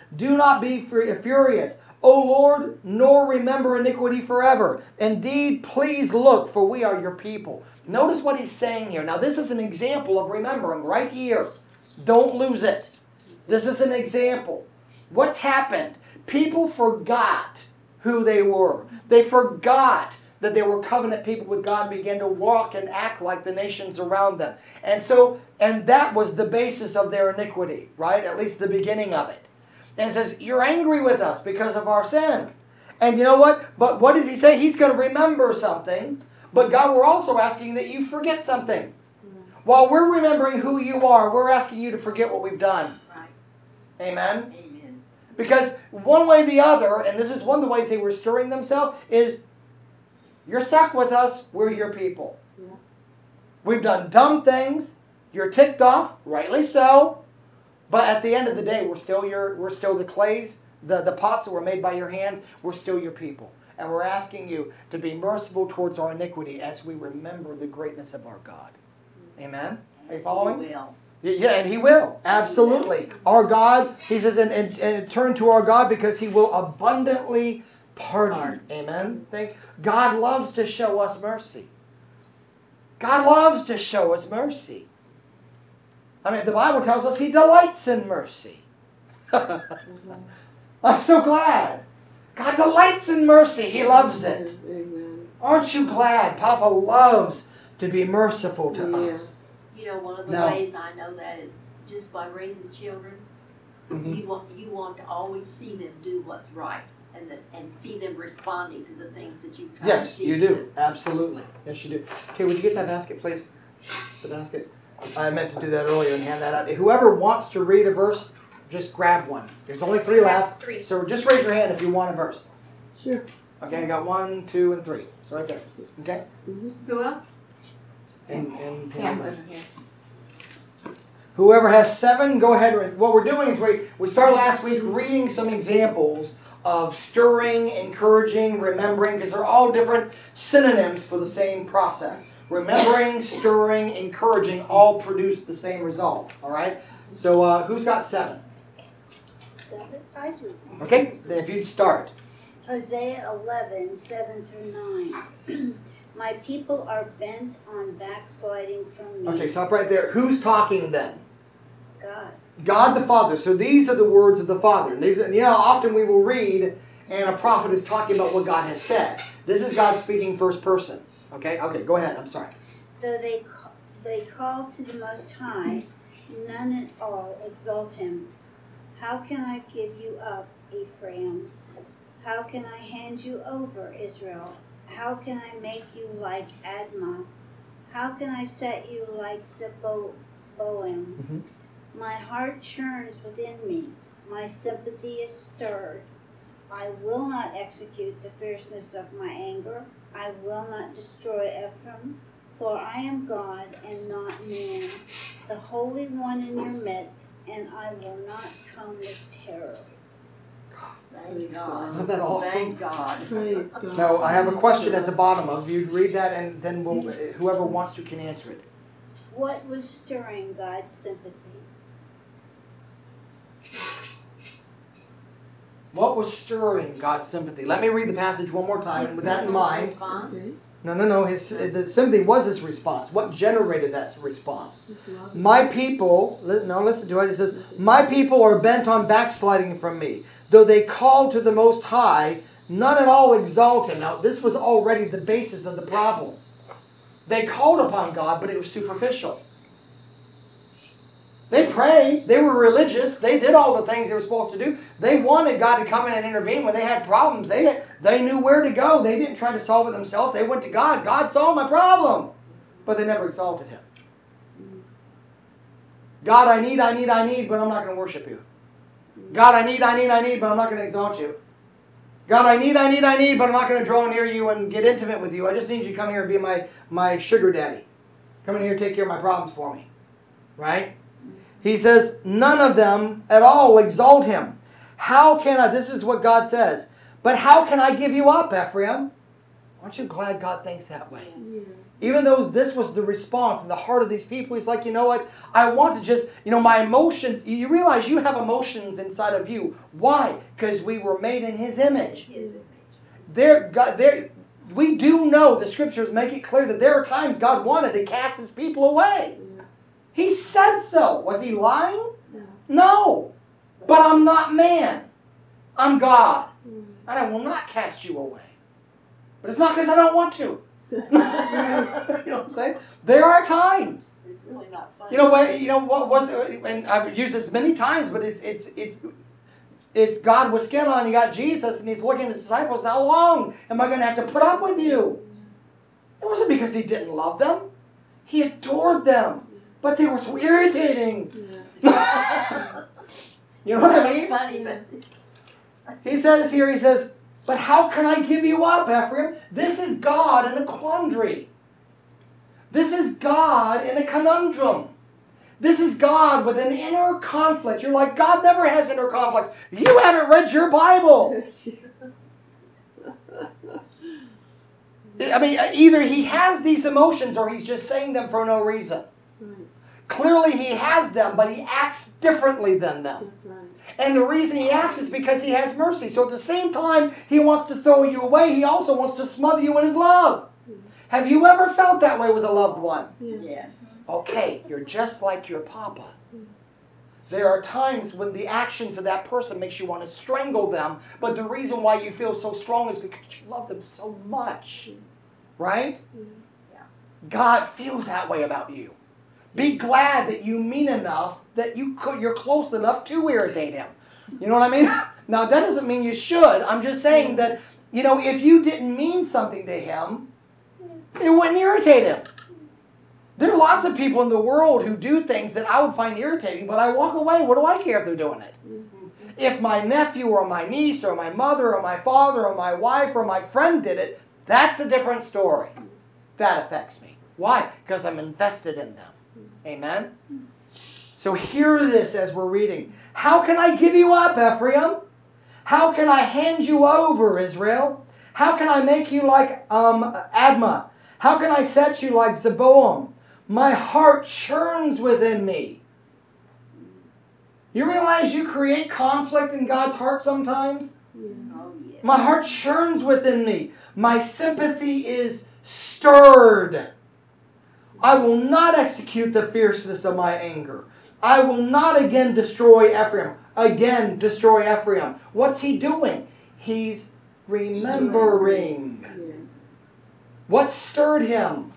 Do not be furious, O Lord, nor remember iniquity forever. Indeed, please look, for we are your people. Notice what he's saying here. Now, this is an example of remembering right here. Don't lose it. This is an example. What's happened? People forgot who they were. They forgot that they were covenant people with God and began to walk and act like the nations around them. And so, and that was the basis of their iniquity, right? At least the beginning of it. And it says, you're angry with us because of our sin. And you know what? But what does he say? He's going to remember something. But God, we're also asking that you forget something. While we're remembering who you are, we're asking you to forget what we've done. Right. Amen? Amen. Because one way or the other, and this is one of the ways they were stirring themselves, is you're stuck with us, we're your people. Yeah. We've done dumb things, you're ticked off, rightly so, but at the end of the day, we're still your, we're still the clays, the, the pots that were made by your hands, we're still your people. And we're asking you to be merciful towards our iniquity as we remember the greatness of our God. Amen? Are you following? He will. Yeah, and he will. Absolutely. Our God, he says, and, and, and turn to our God because he will abundantly pardon. Amen. Thank God loves to show us mercy. God loves to show us mercy. I mean, the Bible tells us he delights in mercy. I'm so glad. God delights in mercy. He loves it. Amen. Aren't you glad? Papa loves to be merciful to Yeah. us. You know, one of the No. ways I know that is just by raising children. Mhm. You want you want to always see them do what's right, and the, and see them responding to the things that you've tried Yes, to teach you do. them. Absolutely. Yes, you do. Okay, would you get that basket, please? The basket. I meant to do that earlier and hand that out. Whoever wants to read a verse, just grab one. There's only three left. Three. So just raise your hand if you want a verse. Sure. Okay, I got one, two, and three. So right there. Okay? Who else? And, and, Yeah. and whoever has seven, go ahead. and- What we're doing is we, we started last week reading some examples of stirring, encouraging, remembering, because they're all different synonyms for the same process. Remembering, stirring, encouraging all produce the same result. All right? So uh, who's got seven? Seven, I do. Okay, then if you'd start. Hosea eleven, seven through nine. My people are bent on backsliding from me. Okay, stop right there. Who's talking then? God. God the Father. So these are the words of the Father. And these, you know, often we will read and a prophet is talking about what God has said. This is God speaking first person. Okay? Okay, go ahead. I'm sorry. Though they ca- they call to the Most High, none at all exalt him. How can I give you up, Ephraim? How can I hand you over, Israel? How can I make you like Admah? How can I set you like Zeboim? Mhm. My heart churns within me. My sympathy is stirred. I will not execute the fierceness of my anger. I will not destroy Ephraim, for I am God and not man, the Holy One in your midst, and I will not come with terror. Thank God. Isn't that awesome? Thank God. Praise God. Now, I have a question at the bottom of you. Read that, and then we'll, whoever wants to can answer it. What was stirring God's sympathy? What was stirring God's sympathy? Let me read the passage one more time, His and with that in people's mind. response. Okay. No, no, no. His the sympathy was his response. What generated that response? Just love it. My people, li- no, listen to it. It says, my people are bent on backsliding from me. Though they call to the Most High, none at all exalt him. Now, this was already the basis of the problem. They called upon God, but it was superficial. They prayed. They were religious. They did all the things they were supposed to do. They wanted God to come in and intervene when they had problems. They, they knew where to go. They didn't try to solve it themselves. They went to God. God solved my problem. But they never exalted him. God, I need, I need, I need, but I'm not going to worship you. God, I need, I need, I need, but I'm not going to exalt you. God, I need, I need, I need, but I'm not going to draw near you and get intimate with you. I just need you to come here and be my, my sugar daddy. Come in here and take care of my problems for me. Right? He says, none of them at all exalt him. How can I, this is what God says, but how can I give you up, Ephraim? Aren't you glad God thinks that way? Yeah. Even though this was the response in the heart of these people, he's like, you know what? I want to just, you know, my emotions, you realize you have emotions inside of you. Why? Because we were made in his image. His image. There, God, there, we do know, the scriptures make it clear that there are times God wanted to cast his people away. Yeah. He said so. Was he lying? No. No. But I'm not man. I'm God. Mm. And I will not cast you away. But it's not because I don't want to. You know what I'm saying? There are times. It's really not funny. You know what? You know what was? And I've used this many times, but it's it's it's it's God with skin on. You got Jesus, and he's looking at his disciples. How long am I going to have to put up with you? It wasn't because he didn't love them. He adored them, but they were so irritating. Yeah. You know what I Not mean? funny, but it's, He says here, he says, but how can I give you up, Ephraim? This is God in a quandary. This is God in a conundrum. This is God with an inner conflict. You're like, God never has inner conflicts. You haven't read your Bible. I mean, either he has these emotions or he's just saying them for no reason. Right. Clearly he has them, but he acts differently than them. That's right. And the reason he acts is because he has mercy. So at the same time he wants to throw you away, he also wants to smother you in his love. Have you ever felt that way with a loved one? Yeah. yes. Okay, you're just like your papa. There are times when the actions of that person makes you want to strangle them, but the reason why you feel so strong is because you love them so much. Right? Yeah. God feels that way about you. Be glad that you mean enough, that you could, you're close enough to irritate him. You know what I mean? Now, that doesn't mean you should. I'm just saying that, you know, if you didn't mean something to him, it wouldn't irritate him. There are lots of people in the world who do things that I would find irritating, but I walk away. What do I care if they're doing it? If my nephew or my niece or my mother or my father or my wife or my friend did it, that's a different story. That affects me. Why? Because I'm invested in them. Amen? So hear this as we're reading. How can I give you up, Ephraim? How can I hand you over, Israel? How can I make you like um, Admah? How can I set you like Zeboam? My heart churns within me. You realize you create conflict in God's heart sometimes? Yeah. Oh, yes. My heart churns within me. My sympathy is stirred. I will not execute the fierceness of my anger. I will not again destroy Ephraim. Again destroy Ephraim. What's he doing? He's remembering. Yeah. What stirred him?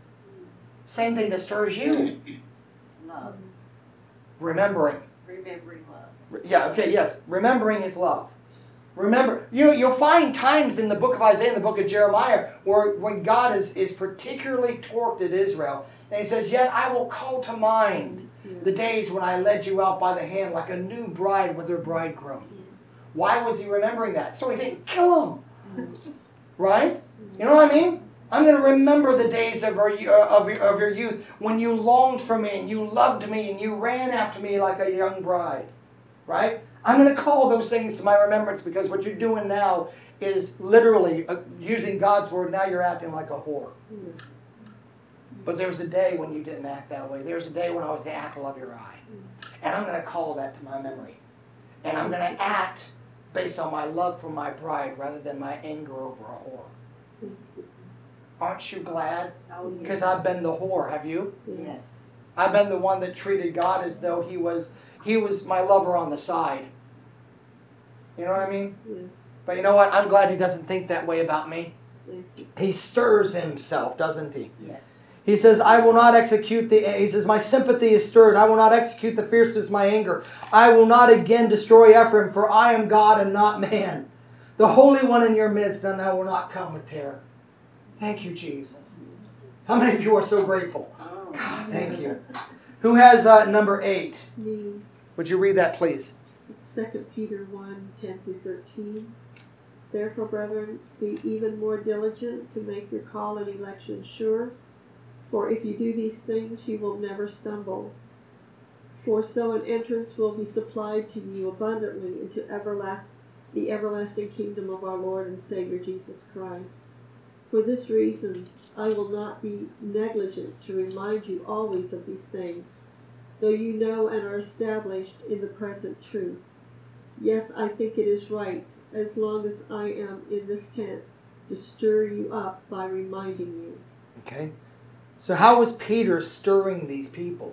Same thing that stirs you. Love. Remembering. Remembering love. Yeah, okay, yes. Remembering his love. Remember, you know, you'll find times in the book of Isaiah and the book of Jeremiah where when God is, is particularly torqued at Israel, and he says, yet I will call to mind the days when I led you out by the hand like a new bride with her bridegroom. Yes. Why was he remembering that? So he didn't kill him. Right? You know what I mean? I'm going to remember the days of, our, uh, of, your, of your youth when you longed for me and you loved me and you ran after me like a young bride. Right? I'm going to call those things to my remembrance because what you're doing now is literally uh, using God's word. Now you're acting like a whore. Yeah. But there was a day when you didn't act that way. There was a day when I was the apple of your eye. And I'm going to call that to my memory. And I'm going to act based on my love for my bride rather than my anger over a whore. Aren't you glad? Oh, yes. Because I've been the whore, have you? Yes. I've been the one that treated God as though he was he was my lover on the side. You know what I mean? Yeah. But you know what? I'm glad he doesn't think that way about me. Thank you. He stirs himself, doesn't he? Yes. He says, I will not execute the, he says, my sympathy is stirred. I will not execute the fierceness of my anger. I will not again destroy Ephraim, for I am God and not man. The Holy One in your midst, and I will not come with terror. Thank you, Jesus. How many of you are so grateful? Oh. God, thank you. Who has uh, number eight? Me. Would you read that, please? It's Second Peter one, ten through thirteen. Therefore, brethren, be even more diligent to make your call and election sure. For if you do these things, you will never stumble. For so an entrance will be supplied to you abundantly into everlast- the everlasting kingdom of our Lord and Savior Jesus Christ. For this reason, I will not be negligent to remind you always of these things, though you know and are established in the present truth. Yes, I think it is right, as long as I am in this tent, to stir you up by reminding you. Okay. So how was Peter stirring these people?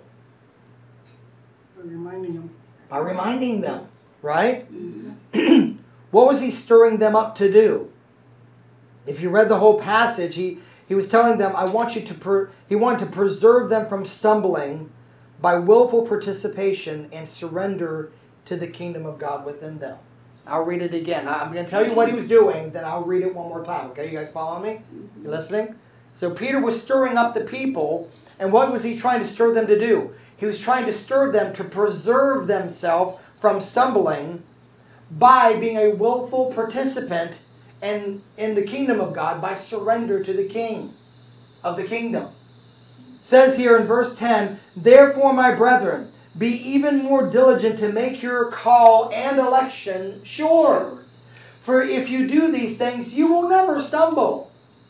For reminding them. By reminding them, right? What was he stirring them up to do? If you read the whole passage, he, he was telling them, I want you to, per, he wanted to preserve them from stumbling by willful participation and surrender to the kingdom of God within them. I'll read it again. I'm going to tell you what he was doing, then I'll read it one more time. Okay, you guys following me? You listening? So Peter was stirring up the people, and what was he trying to stir them to do? He was trying to stir them to preserve themselves from stumbling by being a willful participant in, in the kingdom of God, by surrender to the king of the kingdom. It says here in verse ten, therefore, my brethren, be even more diligent to make your call and election sure. For if you do these things, you will never stumble.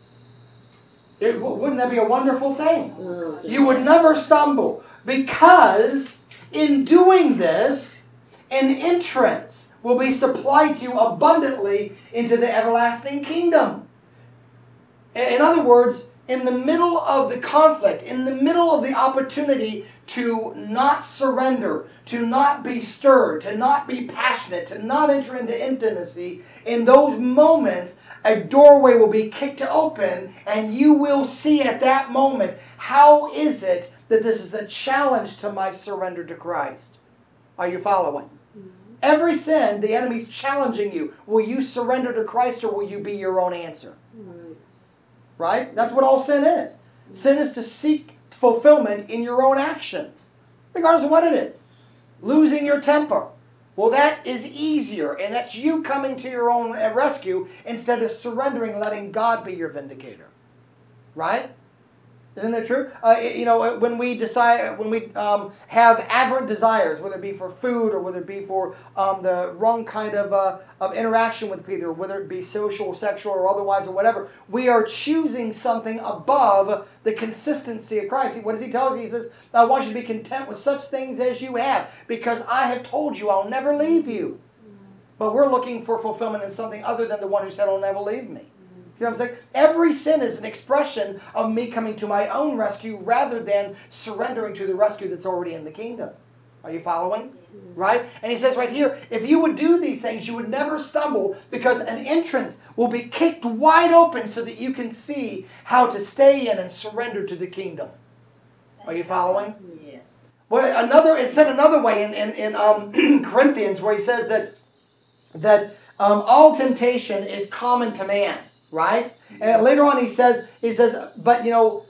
It, wouldn't that be a wonderful thing? You would never stumble. Because in doing this, an entrance will be supplied to you abundantly into the everlasting kingdom. In other words, in the middle of the conflict, in the middle of the opportunity to not surrender, to not be stirred, to not be passionate, to not enter into intimacy, in those moments, a doorway will be kicked open, and you will see at that moment, how is it that this is a challenge to my surrender to Christ? Are you following? Mm-hmm. Every sin, the enemy's challenging you. Will you surrender to Christ, or will you be your own answer? Right. Right? That's what all sin is. Mm-hmm. Sin is to seek fulfillment in your own actions, regardless of what it is. Losing your temper. Well, that is easier, and that's you coming to your own rescue instead of surrendering, letting God be your vindicator. Right? Isn't that true? Uh, you know, when we decide, when we um, have aberrant desires, whether it be for food or whether it be for um, the wrong kind of uh, of interaction with people, whether it be social, sexual, or otherwise, or whatever, we are choosing something above the consistency of Christ. What does he tell us? He says, "I want you to be content with such things as you have, because I have told you I'll never leave you." But we're looking for fulfillment in something other than the one who said, "I'll never leave me." See what I'm saying? Every sin is an expression of me coming to my own rescue rather than surrendering to the rescue that's already in the kingdom. Are you following? Yes. Right? And he says right here, if you would do these things, you would never stumble, because an entrance will be kicked wide open so that you can see how to stay in and surrender to the kingdom. Are you following? Yes. Well, another, it's said another way in, in, in um, Corinthians, where he says that, that um, all temptation is common to man. Right? And later on he says, he says, but you know,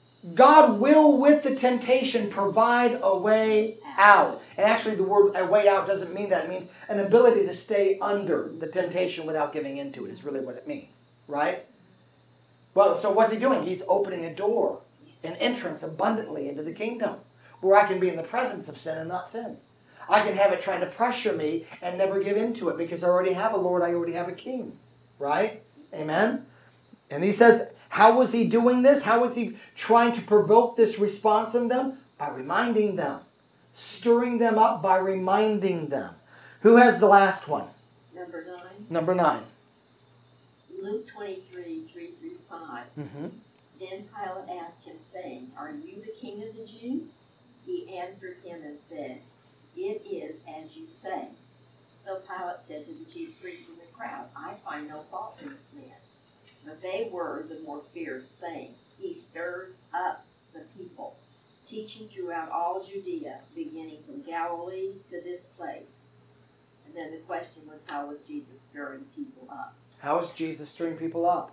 God will with the temptation provide a way out. And actually the word a way out doesn't mean that. It means an ability to stay under the temptation without giving into it is really what it means. Right? Well, so what's he doing? He's opening a door, an entrance abundantly into the kingdom, where I can be in the presence of sin and not sin. I can have it trying to pressure me and never give into it, because I already have a Lord, I already have a King. Right? Amen? And he says, how was he doing this? How was he trying to provoke this response in them? By reminding them. Stirring them up by reminding them. Who has the last one? Number nine. Number nine. Luke twenty-three, three through five. Mm-hmm. Then Pilate asked him, saying, Are you the king of the Jews? He answered him and said, It is as you say. So Pilate said to the chief priests and the crowd, I find no fault in this man. But they were the more fierce, saying, He stirs up the people, teaching throughout all Judea, beginning from Galilee to this place. And then the question was, how was Jesus stirring people up? How is Jesus stirring people up?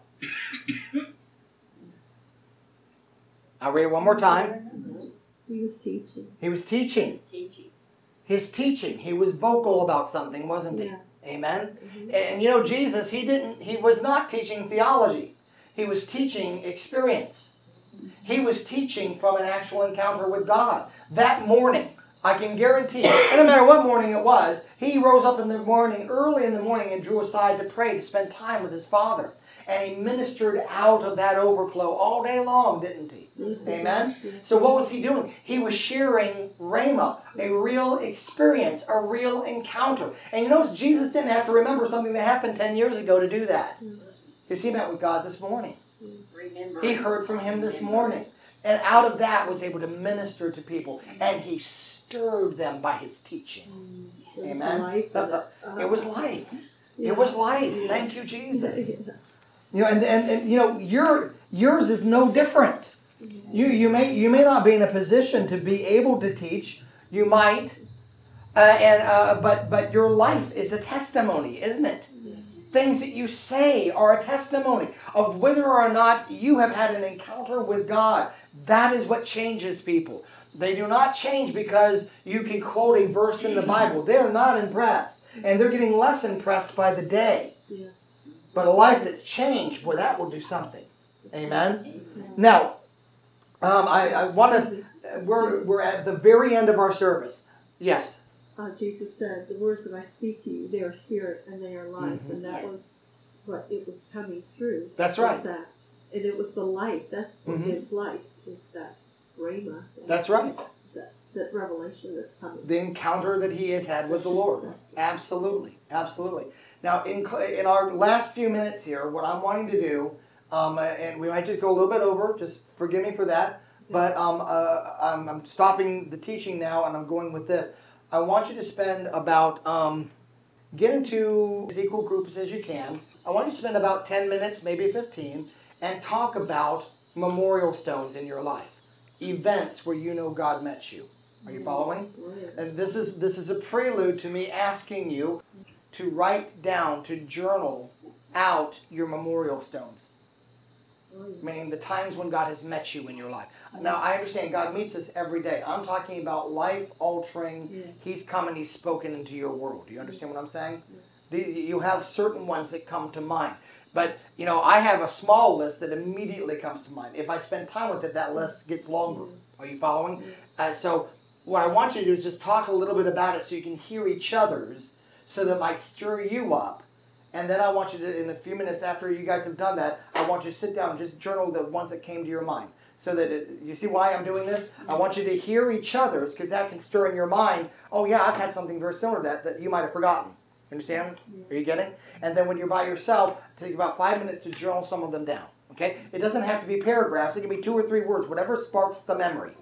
I'll read it one more time. He was teaching. He was teaching. His teaching. His teaching. He was vocal about something, wasn't he? Yeah. Amen? Mm-hmm. And you know, Jesus, he didn't, he was not teaching theology. He was teaching experience. He was teaching from an actual encounter with God. That morning, I can guarantee you, and no matter what morning it was, he rose up in the morning, early in the morning, and drew aside to pray, to spend time with his Father. and he ministered out of that overflow all day long, didn't he? Yes, Amen? yes. So what was he doing? He was sharing rhema, a real experience, a real encounter. And you notice Jesus didn't have to remember something that happened ten years ago to do that. Because he met with God this morning. Remember. He heard from him this morning. And out of that was able to minister to people. And he stirred them by his teaching. It was Amen. life in it. Uh, It was life. yeah. It was life. Yes. Thank you, Jesus. Yeah. You know, and, and, and you know, your yours is no different. You you may you may not be in a position to be able to teach. You might, uh, and uh, but but your life is a testimony, isn't it? Yes. Things that you say are a testimony of whether or not you have had an encounter with God. That is what changes people. They do not change because you can quote a verse in the Bible. They're not impressed, and they're getting less impressed by the day. Yes. But a life that's changed, boy, that will do something. Amen. Now, um, I, I want us. We're we're at the very end of our service. Yes. Uh, Jesus said, "The words that I speak to you, they are spirit and they are life," Mhm. and that Yes. was what it was coming through. That's was right. That, and it was the life. That's what Mhm. gives life. Is that rhema? That, That's right. That, that revelation that's coming. The encounter that he has had with the Lord. Absolutely, absolutely. Now, in cl- in our last few minutes here, what I'm wanting to do, um, and we might just go a little bit over. Just forgive me for that. But um, uh, I'm, I'm stopping the teaching now, and I'm going with this. I want you to spend about um, get into as equal groups as you can. I want you to spend about ten minutes, maybe fifteen, and talk about memorial stones in your life, events where you know God met you. Are you following? Oh, yeah. And this is this is a prelude to me asking you to write down, to journal out your memorial stones. Oh, yeah. Meaning the times when God has met you in your life. Now, I understand God meets us every day. I'm talking about life-altering. Yeah. He's come and He's spoken into your world. Do you understand what I'm saying? The, you have certain ones that come to mind. But, you know, I have a small list that immediately comes to mind. If I spend time with it, that list gets longer. Are you following? Uh, so what I want you to do is just talk a little bit about it so you can hear each other's, so that might stir you up. And then I want you to, in a few minutes after you guys have done that, I want you to sit down and just journal the ones that came to your mind. So that, it, you see why I'm doing this? I want you to hear each other's, because that can stir in your mind, oh yeah, I've had something very similar to that that you might have forgotten. Understand? Are you getting? And then when you're by yourself, take about five minutes to journal some of them down. Okay? It doesn't have to be paragraphs. It can be two or three words, whatever sparks the memory.